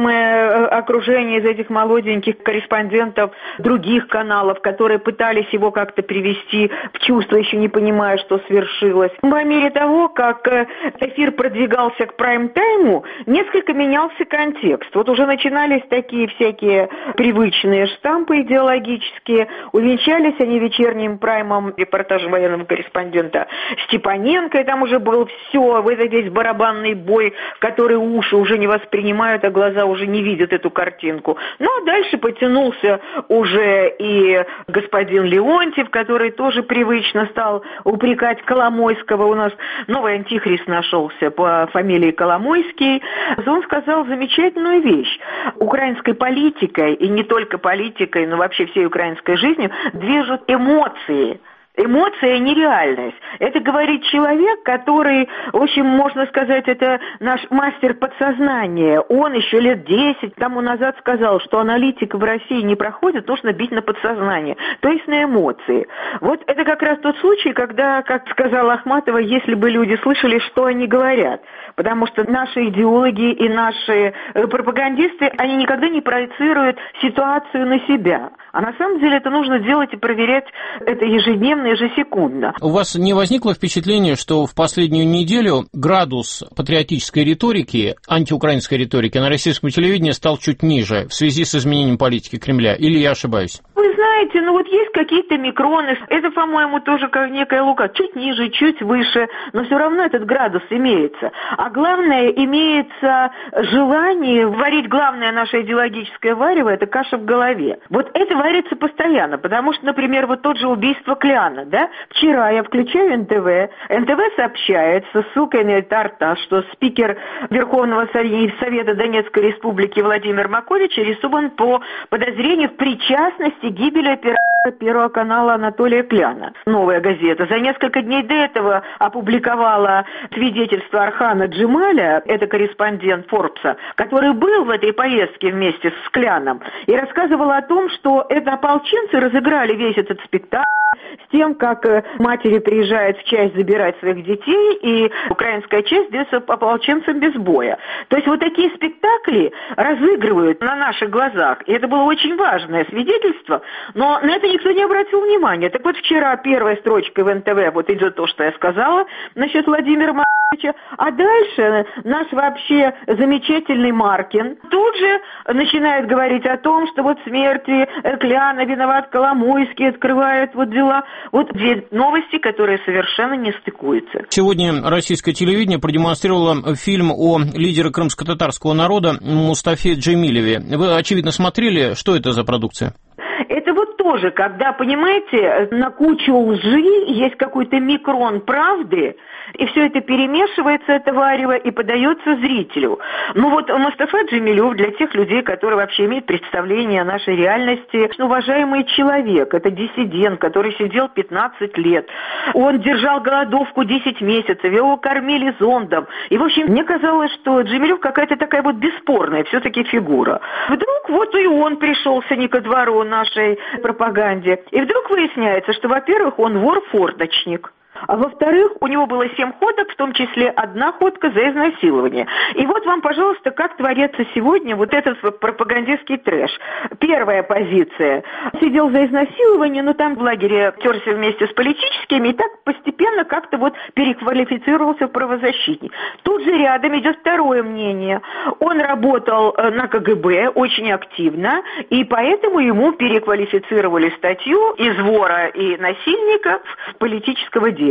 самое окружение из этих молоденьких корреспондентов других каналов, которые пытались его как-то привести в чувство, еще не понимая, что свершилось. По мере того, как эфир продвигался к прайм-тайму, несколько менялся контекст. Вот уже начинались такие всякие привычные штампы идеологические, увенчались они вечерним праймом, репортажем военного корреспондента Степаненко, и там уже был все, вот этот весь барабанный бой, который уши уже не воспринимают, а глаза уже не видят эту картинку. Ну, а дальше потянулся уже и господин Леонтьев, который тоже привычно стал упрекать Коломойского. У нас новый антихрист нашелся по фамилии Коломойский. Он сказал замечательную вещь. Украинской политикой, и не только политикой, но вообще всей украинской жизнью, движут эмоции. Эмоция, не реальность. Это говорит человек, который, в общем, можно сказать, это наш мастер подсознания. Он еще лет десять тому назад сказал, что аналитика в России не проходит, нужно бить на подсознание, то есть на эмоции. Вот это как раз тот случай, когда, как сказала Ахматова, если бы люди слышали, что они говорят. Потому что наши идеологи и наши пропагандисты, они никогда не проецируют ситуацию на себя. А на самом деле это нужно делать и проверять это ежедневно, ежесекундно. У вас не возникло впечатление, что в последнюю неделю градус патриотической риторики, антиукраинской риторики на российском телевидении стал чуть ниже в связи с изменением политики Кремля? Или я ошибаюсь? Вы знаете, ну вот есть какие-то микроны, это, по-моему, тоже как некая лука, чуть ниже, чуть выше, но все равно этот градус имеется. А главное, имеется желание варить главное наше идеологическое варево, это каша в голове. Вот это варится постоянно, потому что, например, вот тот же убийство Кляна, да? Вчера я включаю эн тэ вэ, эн тэ вэ сообщает со ссылкой на Тартас, что спикер Верховного Совета Донецкой Республики Владимир Макович арестован по подозрению в причастности к гибели оператора Первого канала Анатолия Кляна. Новая газета за несколько дней до этого опубликовала свидетельство Архана Джемаля, это корреспондент Форбса, который был в этой поездке вместе с Кляном, и рассказывала о том, что это ополченцы разыграли весь этот спектакль с тем, как матери приезжают в часть забирать своих детей, и украинская часть дается ополченцам без боя. То есть вот такие спектакли разыгрывают на наших глазах, и это было очень важное свидетельство, но на это никто не обратил внимания. Так вот вчера первой строчкой в эн тэ вэ вот идет то, что я сказала насчет Владимира Маковича, а дальше наш вообще замечательный Маркин тут же начинает говорить о том, что вот в смерти Кляна виноват Коломойский, открывает вот дела. Вот две новости, которые совершенно не стыкуются. Сегодня российское телевидение продемонстрировало фильм о лидере крымско-татарского народа Мустафе Джемилеве. Вы, очевидно, смотрели, что это за продукция? Это вот тоже, когда, понимаете, на кучу лжи есть какой-то микрон правды, и все это перемешивается, это варево, и подается зрителю. Ну вот Мустафа Джемилев, для тех людей, которые вообще имеют представление о нашей реальности, уважаемый человек, это диссидент, который сидел пятнадцать лет. Он держал голодовку десять месяцев, его кормили зондом. И, в общем, мне казалось, что Джемилев какая-то такая вот бесспорная все-таки фигура. Вдруг вот и он пришелся не ко двору нашей пропаганде. И вдруг выясняется, что, во-первых, он вор-форточник. А во-вторых, у него было семь ходок, в том числе одна ходка за изнасилование. И вот вам, пожалуйста, как творится сегодня вот этот пропагандистский трэш. Первая позиция. Сидел за изнасилование, но там в лагере терся вместе с политическими, и так постепенно как-то вот переквалифицировался в правозащитник. Тут же рядом идет второе мнение. Он работал на ка гэ бэ очень активно, и поэтому ему переквалифицировали статью из вора и насильника в политического деятеля.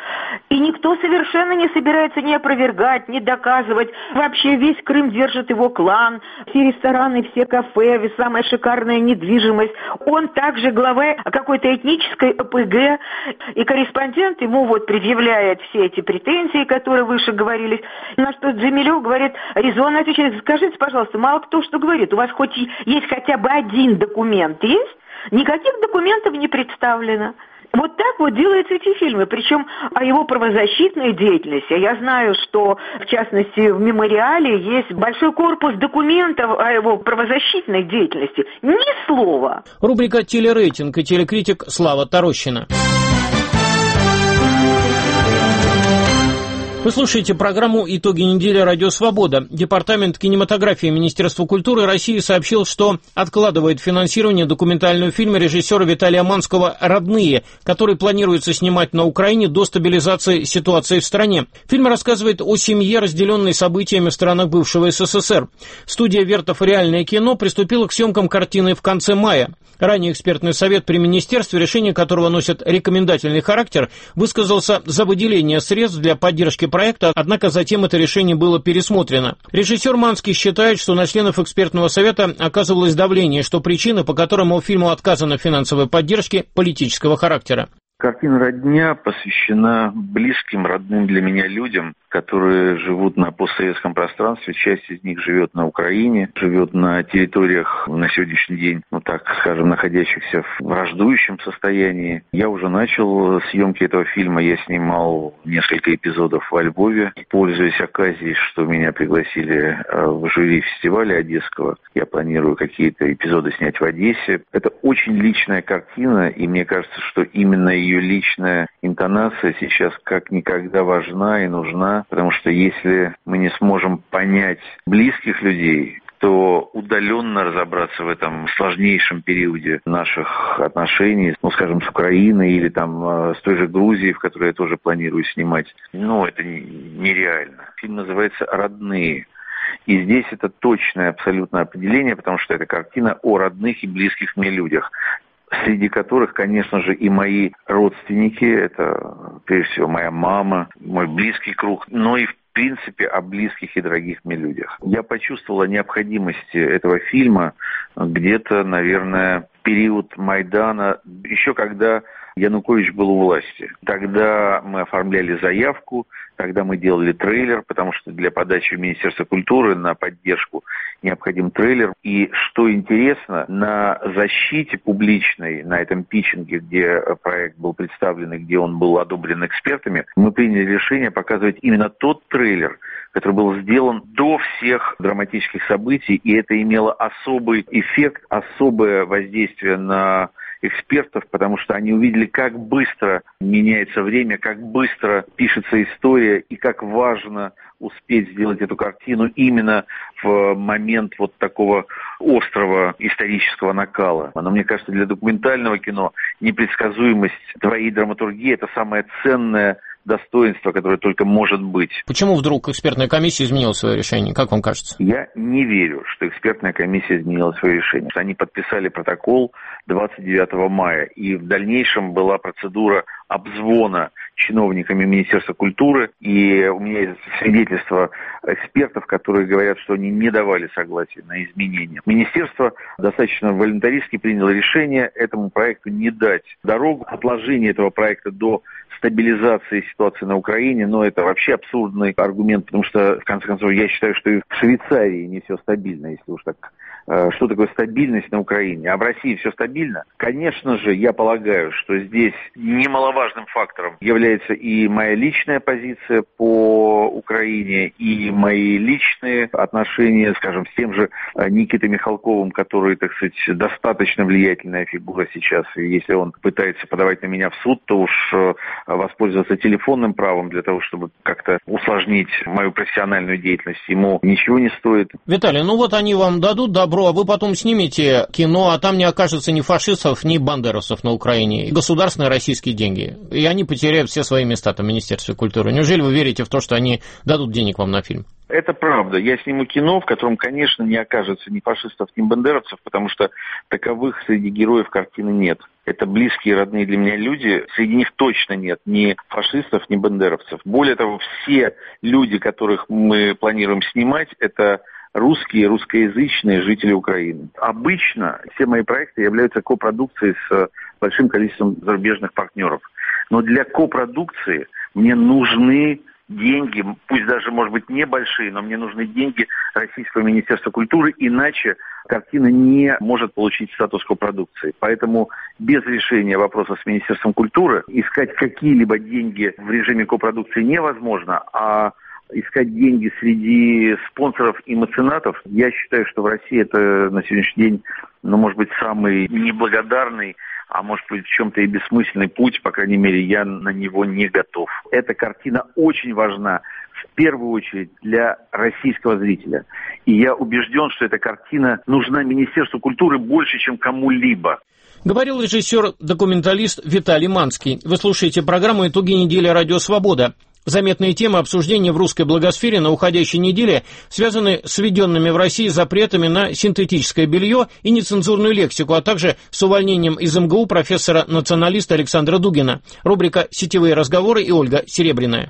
И никто совершенно не собирается ни опровергать, ни доказывать. Вообще весь Крым держит его клан, все рестораны, все кафе, самая шикарная недвижимость. Он также глава какой-то этнической о пэ гэ. И корреспондент ему вот предъявляет все эти претензии, которые выше говорились. На что Джемилев говорит, резонно отвечает, скажите, пожалуйста, мало кто что говорит, у вас хоть есть хотя бы один документ есть? Никаких документов не представлено. Вот так вот делаются эти фильмы, причем о его правозащитной деятельности. Я знаю, что, в частности, в «Мемориале» есть большой корпус документов о его правозащитной деятельности. Ни слова. Рубрика «Телерейтинг» и телекритик Слава Тарощина. Вы слушаете программу «Итоги недели. Радио Свобода». Департамент кинематографии Министерства культуры России сообщил, что откладывает финансирование документального фильма режиссера Виталия Манского «Родные», который планируется снимать на Украине до стабилизации ситуации в стране. Фильм рассказывает о семье, разделенной событиями в странах бывшего СССР. Студия «Вертов. Реальное кино» приступила к съемкам картины в конце мая. Ранее экспертный совет при министерстве, решение которого носит рекомендательный характер, высказался за выделение средств для поддержки проекта, однако затем это решение было пересмотрено. Режиссер Манский считает, что на членов экспертного совета оказывалось давление, что причины, по которым фильму отказано в финансовой поддержке, политического характера. Картина «Родня» посвящена близким, родным для меня людям, которые живут на постсоветском пространстве. Часть из них живет на Украине, живет на территориях на сегодняшний день, ну так скажем, находящихся в враждующем состоянии. Я уже начал съемки этого фильма, я снимал несколько эпизодов во Львове. Пользуясь оказией, что меня пригласили в жюри фестиваля одесского, я планирую какие-то эпизоды снять в Одессе. Это очень личная картина, и мне кажется, что именно ее личная интонация сейчас как никогда важна и нужна, потому что если мы не сможем понять близких людей, то удаленно разобраться в этом сложнейшем периоде наших отношений, ну, скажем, с Украиной или там с той же Грузией, в которой я тоже планирую снимать, ну, это нереально. Фильм называется «Родные». И здесь это точное абсолютно определение, потому что это картина о родных и близких мне людях, среди которых, конечно же, и мои родственники, это, прежде всего, моя мама, мой близкий круг, но и, в принципе, о близких и дорогих мне людях. Я почувствовала необходимость этого фильма где-то, наверное, период Майдана, еще когда Янукович был у власти. Тогда мы оформляли заявку, тогда мы делали трейлер, потому что для подачи в Министерство культуры на поддержку необходим трейлер. И что интересно, на защите публичной, на этом питчинге, где проект был представлен и где он был одобрен экспертами, мы приняли решение показывать именно тот трейлер, который был сделан до всех драматических событий, и это имело особый эффект, особое воздействие на экспертов, потому что они увидели, как быстро меняется время, как быстро пишется история и как важно успеть сделать эту картину именно в момент вот такого острого исторического накала. Но мне кажется, для документального кино непредсказуемость твоей драматургии – это самое ценное достоинство, которое только может быть. Почему вдруг экспертная комиссия изменила свое решение? Как вам кажется? Я не верю, что экспертная комиссия изменила свое решение. Они подписали протокол двадцать девятого мая, и в дальнейшем была процедура обзвона чиновниками Министерства культуры, и у меня есть свидетельства экспертов, которые говорят, что они не давали согласия на изменения. Министерство достаточно волюнтаристски приняло решение этому проекту не дать дорогу. Отложение этого проекта до стабилизации ситуации на Украине, но это вообще абсурдный аргумент, потому что, в конце концов, я считаю, что и в Швейцарии не все стабильно, если уж так. Что такое стабильность на Украине? А в России все стабильно? Конечно же, я полагаю, что здесь немаловажным фактором является и моя личная позиция по Украине, и мои личные отношения, скажем, с тем же Никитой Михалковым, который, так сказать, достаточно влиятельная фигура сейчас. И если он пытается подавать на меня в суд, то уж воспользоваться телефонным правом для того, чтобы как-то усложнить мою профессиональную деятельность, ему ничего не стоит. Виталий, ну вот они вам дадут добро, а вы потом снимете кино, а там не окажется ни фашистов, ни бандеровцев на Украине, и государственные российские деньги. И они потеряют все свои места там в Министерстве культуры. Неужели вы верите в то, что они дадут денег вам на фильм? Это правда. Я сниму кино, в котором, конечно, не окажется ни фашистов, ни бандеровцев, потому что таковых среди героев картины нет. Это близкие, родные для меня люди. Среди них точно нет ни фашистов, ни бандеровцев. Более того, все люди, которых мы планируем снимать, это русские, русскоязычные жители Украины. Обычно все мои проекты являются копродукцией с большим количеством зарубежных партнеров. Но для копродукции мне нужны деньги, пусть даже, может быть, небольшие, но мне нужны деньги Российского Министерства культуры, иначе картина не может получить статус копродукции. Поэтому без решения вопроса с Министерством культуры искать какие-либо деньги в режиме копродукции невозможно, а искать деньги среди спонсоров и меценатов, я считаю, что в России это на сегодняшний день, ну, может быть, самый неблагодарный а может быть в чем-то и бессмысленный путь, по крайней мере, я на него не готов. Эта картина очень важна, в первую очередь, для российского зрителя. И я убежден, что эта картина нужна Министерству культуры больше, чем кому-либо. Говорил режиссер-документалист Виталий Манский. Вы слушаете программу «Итоги недели. Радио Свобода». Заметные темы обсуждения в русской блогосфере на уходящей неделе связаны с введенными в России запретами на синтетическое белье и нецензурную лексику, а также с увольнением из эм гэ у профессора-националиста Александра Дугина. Рубрика «Сетевые разговоры» и Ольга Серебряная.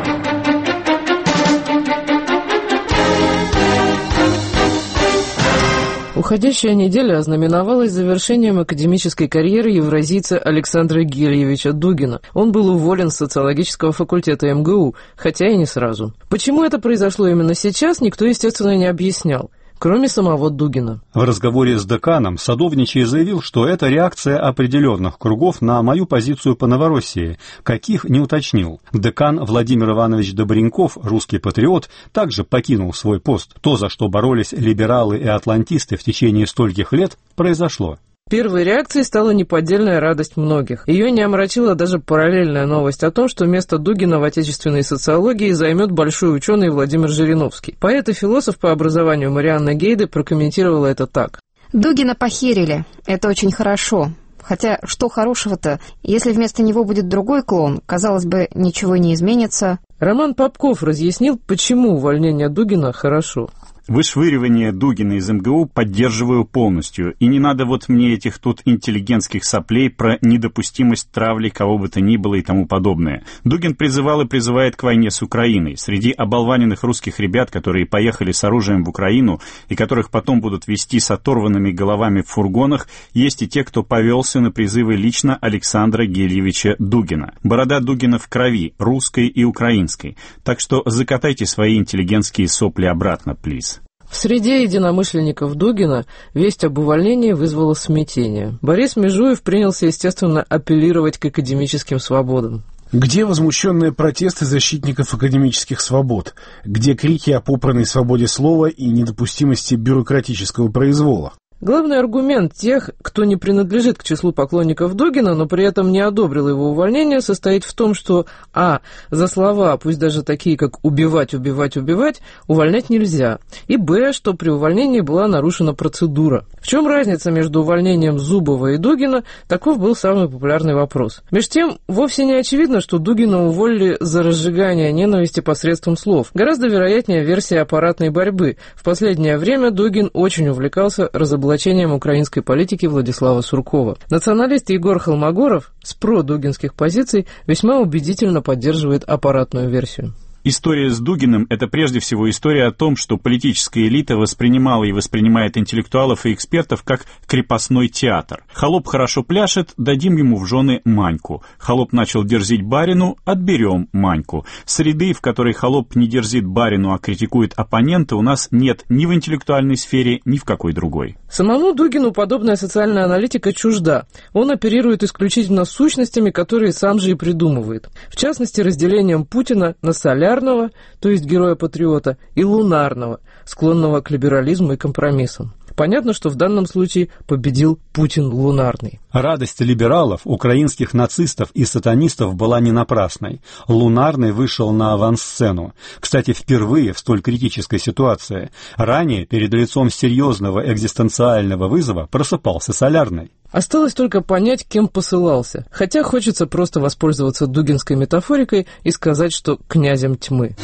Уходящая неделя ознаменовалась завершением академической карьеры евразийца Александра Гельевича Дугина. Он был уволен с социологического факультета эм гэ у, хотя и не сразу. Почему это произошло именно сейчас, никто, естественно, не объяснял, кроме самого Дугина. В разговоре с деканом Садовничий заявил, что это реакция определенных кругов на мою позицию по Новороссии, каких не уточнил. Декан Владимир Иванович Добренков, русский патриот, также покинул свой пост. То, за что боролись либералы и атлантисты в течение стольких лет, произошло. Первой реакцией стала неподдельная радость многих. Ее не омрачила даже параллельная новость о том, что место Дугина в отечественной социологии займет большой ученый Владимир Жириновский. Поэт и философ по образованию Марианна Гейде прокомментировала это так. Дугина похерили. Это очень хорошо. Хотя, что хорошего-то, если вместо него будет другой клон, казалось бы, ничего не изменится. Роман Попков разъяснил, почему увольнение Дугина хорошо. Вышвыривание Дугина из эм гэ у поддерживаю полностью. И не надо вот мне этих тут интеллигентских соплей про недопустимость травли кого бы то ни было и тому подобное. Дугин призывал и призывает к войне с Украиной. Среди оболваненных русских ребят, которые поехали с оружием в Украину и которых потом будут везти с оторванными головами в фургонах, есть и те, кто повелся на призывы лично Александра Гельевича Дугина. Борода Дугина в крови, русской и украинской. Так что закатайте свои интеллигентские сопли обратно, плиз. В среде единомышленников Дугина весть об увольнении вызвала смятение. Борис Межуев принялся, естественно, апеллировать к академическим свободам. Где возмущенные протесты защитников академических свобод? Где крики о попранной свободе слова и недопустимости бюрократического произвола? Главный аргумент тех, кто не принадлежит к числу поклонников Дугина, но при этом не одобрил его увольнение, состоит в том, что а. за слова, пусть даже такие, как «убивать, убивать, убивать», увольнять нельзя, и б. что при увольнении была нарушена процедура. В чем разница между увольнением Зубова и Дугина? Таков был самый популярный вопрос. Между тем, вовсе не очевидно, что Дугина уволили за разжигание ненависти посредством слов. Гораздо вероятнее версия аппаратной борьбы. В последнее время Дугин очень увлекался разоблачением украинской политики Владислава Суркова. Националист Егор Холмогоров с продугинских позиций весьма убедительно поддерживает аппаратную версию. История с Дугиным – это прежде всего история о том, что политическая элита воспринимала и воспринимает интеллектуалов и экспертов как крепостной театр. Холоп хорошо пляшет, дадим ему в жены Маньку. Холоп начал дерзить барину, отберем Маньку. Среды, в которой холоп не дерзит барину, а критикует оппонента, у нас нет ни в интеллектуальной сфере, ни в какой другой. Самому Дугину подобная социальная аналитика чужда. Он оперирует исключительно сущностями, которые сам же и придумывает. В частности, разделением Путина на соляр, то есть героя-патриота, и лунарного, склонного к либерализму и компромиссам. Понятно, что в данном случае победил Путин лунарный. Радость либералов, украинских нацистов и сатанистов была не напрасной. Лунарный вышел на авансцену. Кстати, впервые в столь критической ситуации. Ранее, перед лицом серьезного экзистенциального вызова, просыпался солярный. Осталось только понять, кем посылался. Хотя хочется просто воспользоваться дугинской метафорикой и сказать, что князем тьмы.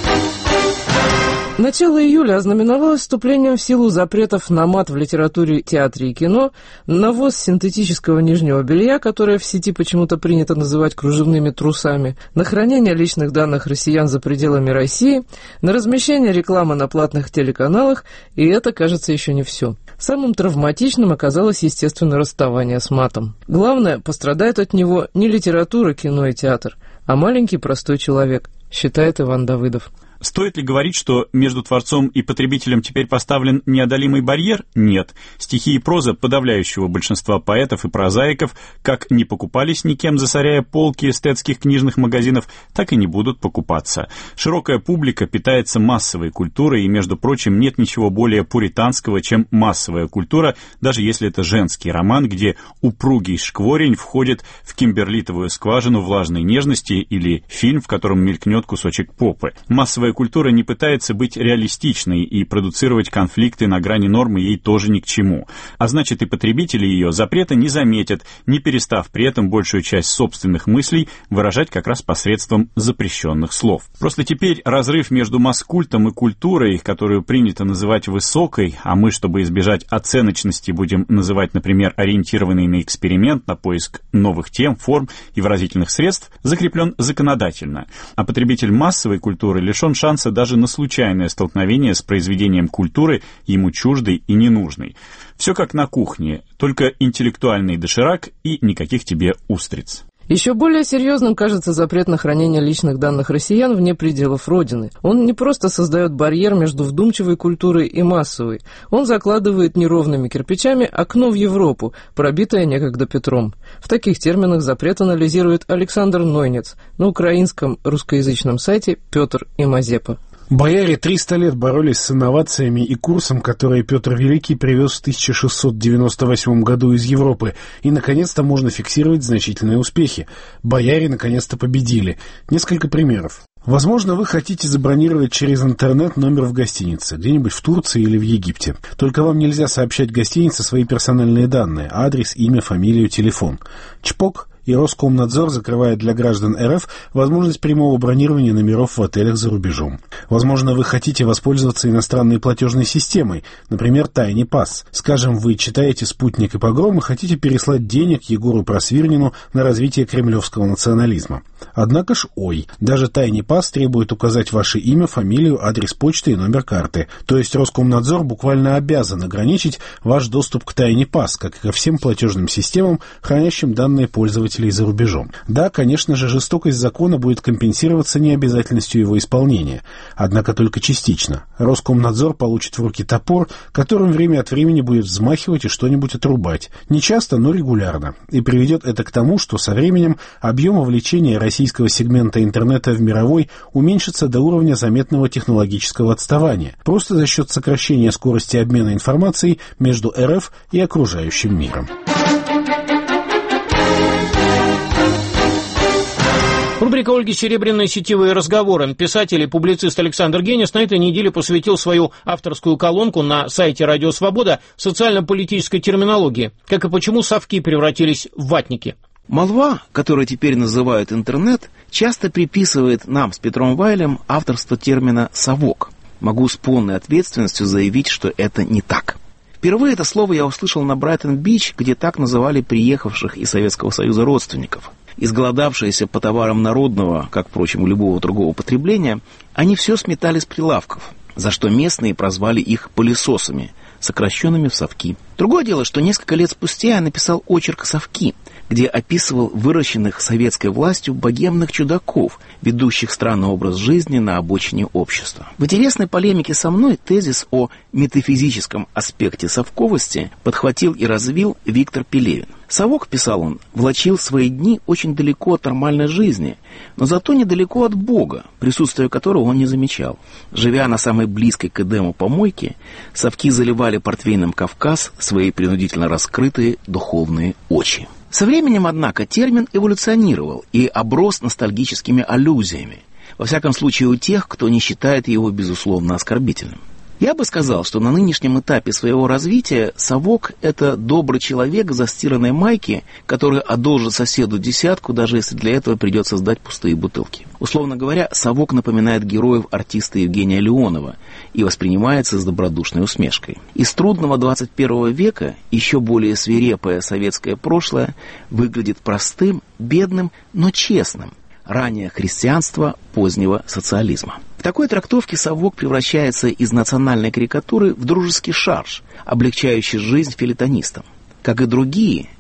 Начало июля ознаменовалось вступлением в силу запретов на мат в литературе, театре и кино, на ввоз синтетического нижнего белья, которое в сети почему-то принято называть кружевными трусами, на хранение личных данных россиян за пределами России, на размещение рекламы на платных телеканалах, и это, кажется, еще не все. Самым травматичным оказалось, естественно, расставание с матом. Главное, пострадает от него не литература, кино и театр, а маленький простой человек, считает Иван Давыдов. Стоит ли говорить, что между творцом и потребителем теперь поставлен неодолимый барьер? Нет. Стихи и проза подавляющего большинства поэтов и прозаиков как не покупались никем, засоряя полки эстетских книжных магазинов, так и не будут покупаться. Широкая публика питается массовой культурой, и, между прочим, нет ничего более пуританского, чем массовая культура, даже если это женский роман, где упругий шкворень входит в кимберлитовую скважину влажной нежности, или фильм, в котором мелькнет кусочек попы. Массовая культура не пытается быть реалистичной, и продуцировать конфликты на грани нормы ей тоже ни к чему. А значит, и потребители ее запрета не заметят, не перестав при этом большую часть собственных мыслей выражать как раз посредством запрещенных слов. Просто теперь разрыв между масс-культом и культурой, которую принято называть высокой, а мы, чтобы избежать оценочности, будем называть, например, ориентированный на эксперимент, на поиск новых тем, форм и выразительных средств, закреплен законодательно, а потребитель массовой культуры лишен шанса даже на случайное столкновение с произведением культуры, ему чуждой и ненужной. Все как на кухне, только интеллектуальный доширак и никаких тебе устриц. Еще более серьезным кажется запрет на хранение личных данных россиян вне пределов Родины. Он не просто создает барьер между вдумчивой культурой и массовой. Он закладывает неровными кирпичами окно в Европу, пробитое некогда Петром. В таких терминах запрет анализирует Александр Нойнец на украинском русскоязычном сайте «Петр и Мазепа». Бояре триста лет боролись с инновациями и курсом, который Петр Великий привез в тысяча шестьсот девяносто восьмом году из Европы, и, наконец-то, можно фиксировать значительные успехи. Бояре, наконец-то, победили. Несколько примеров. Возможно, вы хотите забронировать через интернет номер в гостинице, где-нибудь в Турции или в Египте. Только вам нельзя сообщать гостинице свои персональные данные, адрес, имя, фамилию, телефон. Чпок, и Роскомнадзор закрывает для граждан РФ возможность прямого бронирования номеров в отелях за рубежом. Возможно, вы хотите воспользоваться иностранной платежной системой, например, TinyPass. Скажем, вы читаете «Спутник» и «Погром» и хотите переслать денег Егору Просвирнину на развитие кремлевского национализма. Однако ж, ой, даже TinyPass требует указать ваше имя, фамилию, адрес почты и номер карты. То есть Роскомнадзор буквально обязан ограничить ваш доступ к TinyPass, как и ко всем платежным системам, хранящим данные пользователей за рубежом. Да, конечно же, жестокость закона будет компенсироваться необязательностью его исполнения, однако только частично. Роскомнадзор получит в руки топор, которым время от времени будет взмахивать и что-нибудь отрубать. Не часто, но регулярно. И приведет это к тому, что со временем объем вовлечения российского сегмента интернета в мировой уменьшится до уровня заметного технологического отставания, просто за счет сокращения скорости обмена информацией между РФ и окружающим миром. Рубрика Ольги Серебряной «Сетевые разговоры». Писатель и публицист Александр Генис на этой неделе посвятил свою авторскую колонку на сайте «Радио Свобода» социально-политической терминологии, как и почему совки превратились в ватники. Молва, которую теперь называют интернет, часто приписывает нам с Петром Вайлем авторство термина «совок». Могу с полной ответственностью заявить, что это не так. Впервые это слово я услышал на Брайтон-Бич, где так называли приехавших из Советского Союза родственников. Изголодавшиеся по товарам народного, как, впрочем, у любого другого потребления, они все сметали с прилавков, за что местные прозвали их пылесосами, сокращенными в совки. Другое дело, что несколько лет спустя я написал очерк «Совки», где описывал выращенных советской властью богемных чудаков, ведущих странный образ жизни на обочине общества. В интересной полемике со мной тезис о метафизическом аспекте совковости подхватил и развил Виктор Пелевин. Совок, писал он, влачил свои дни очень далеко от нормальной жизни, но зато недалеко от Бога, присутствие которого он не замечал. Живя на самой близкой к Эдему помойке, совки заливали портвейном Кавказ свои принудительно раскрытые духовные очи. Со временем, однако, термин эволюционировал и оброс ностальгическими аллюзиями, во всяком случае у тех, кто не считает его, безусловно, оскорбительным. Я бы сказал, что на нынешнем этапе своего развития совок – это добрый человек в застиранной майке, который одолжит соседу десятку, даже если для этого придется сдать пустые бутылки. Условно говоря, совок напоминает героев артиста Евгения Леонова и воспринимается с добродушной усмешкой. Из трудного двадцать первого века еще более свирепое советское прошлое выглядит простым, бедным, но честным. Раннее христианство позднего социализма. В такой трактовке совок превращается из национальной карикатуры в дружеский шарж, облегчающий жизнь фельетонистам. Как и другие,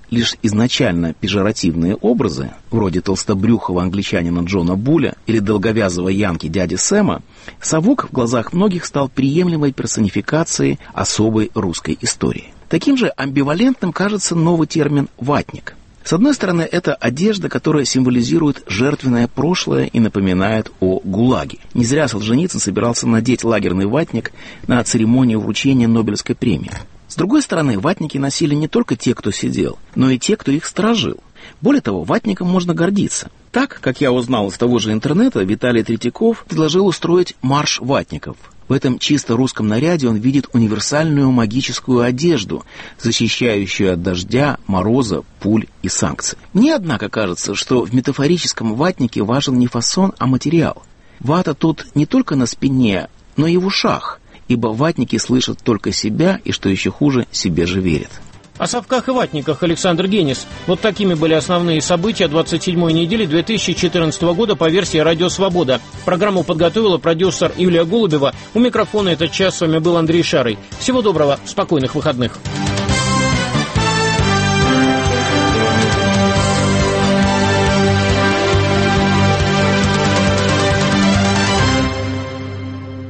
лишь изначально пежоративные образы, вроде толстобрюхого англичанина Джона Буля или долговязого янки дяди Сэма, совок в глазах многих стал приемлемой персонификацией особой русской истории. Таким же амбивалентным кажется новый термин «ватник». С одной стороны, это одежда, которая символизирует жертвенное прошлое и напоминает о ГУЛАГе. Не зря Солженицын собирался надеть лагерный ватник на церемонию вручения Нобелевской премии. С другой стороны, ватники носили не только те, кто сидел, но и те, кто их сторожил. Более того, ватником можно гордиться. Так, как я узнал из того же интернета, Виталий Третьяков предложил устроить марш ватников. В этом чисто русском наряде он видит универсальную магическую одежду, защищающую от дождя, мороза, пуль и санкций. Мне, однако, кажется, что в метафорическом ватнике важен не фасон, а материал. Вата тут не только на спине, но и в ушах, ибо ватники слышат только себя и, что еще хуже, себе же верят. О совках и ватниках Александр Генис. Вот такими были основные события двадцать седьмой недели две тысячи четырнадцатого года по версии «Радио Свобода». Программу подготовила продюсер Юлия Голубева. У микрофона этот час с вами был Андрей Шарый. Всего доброго, спокойных выходных.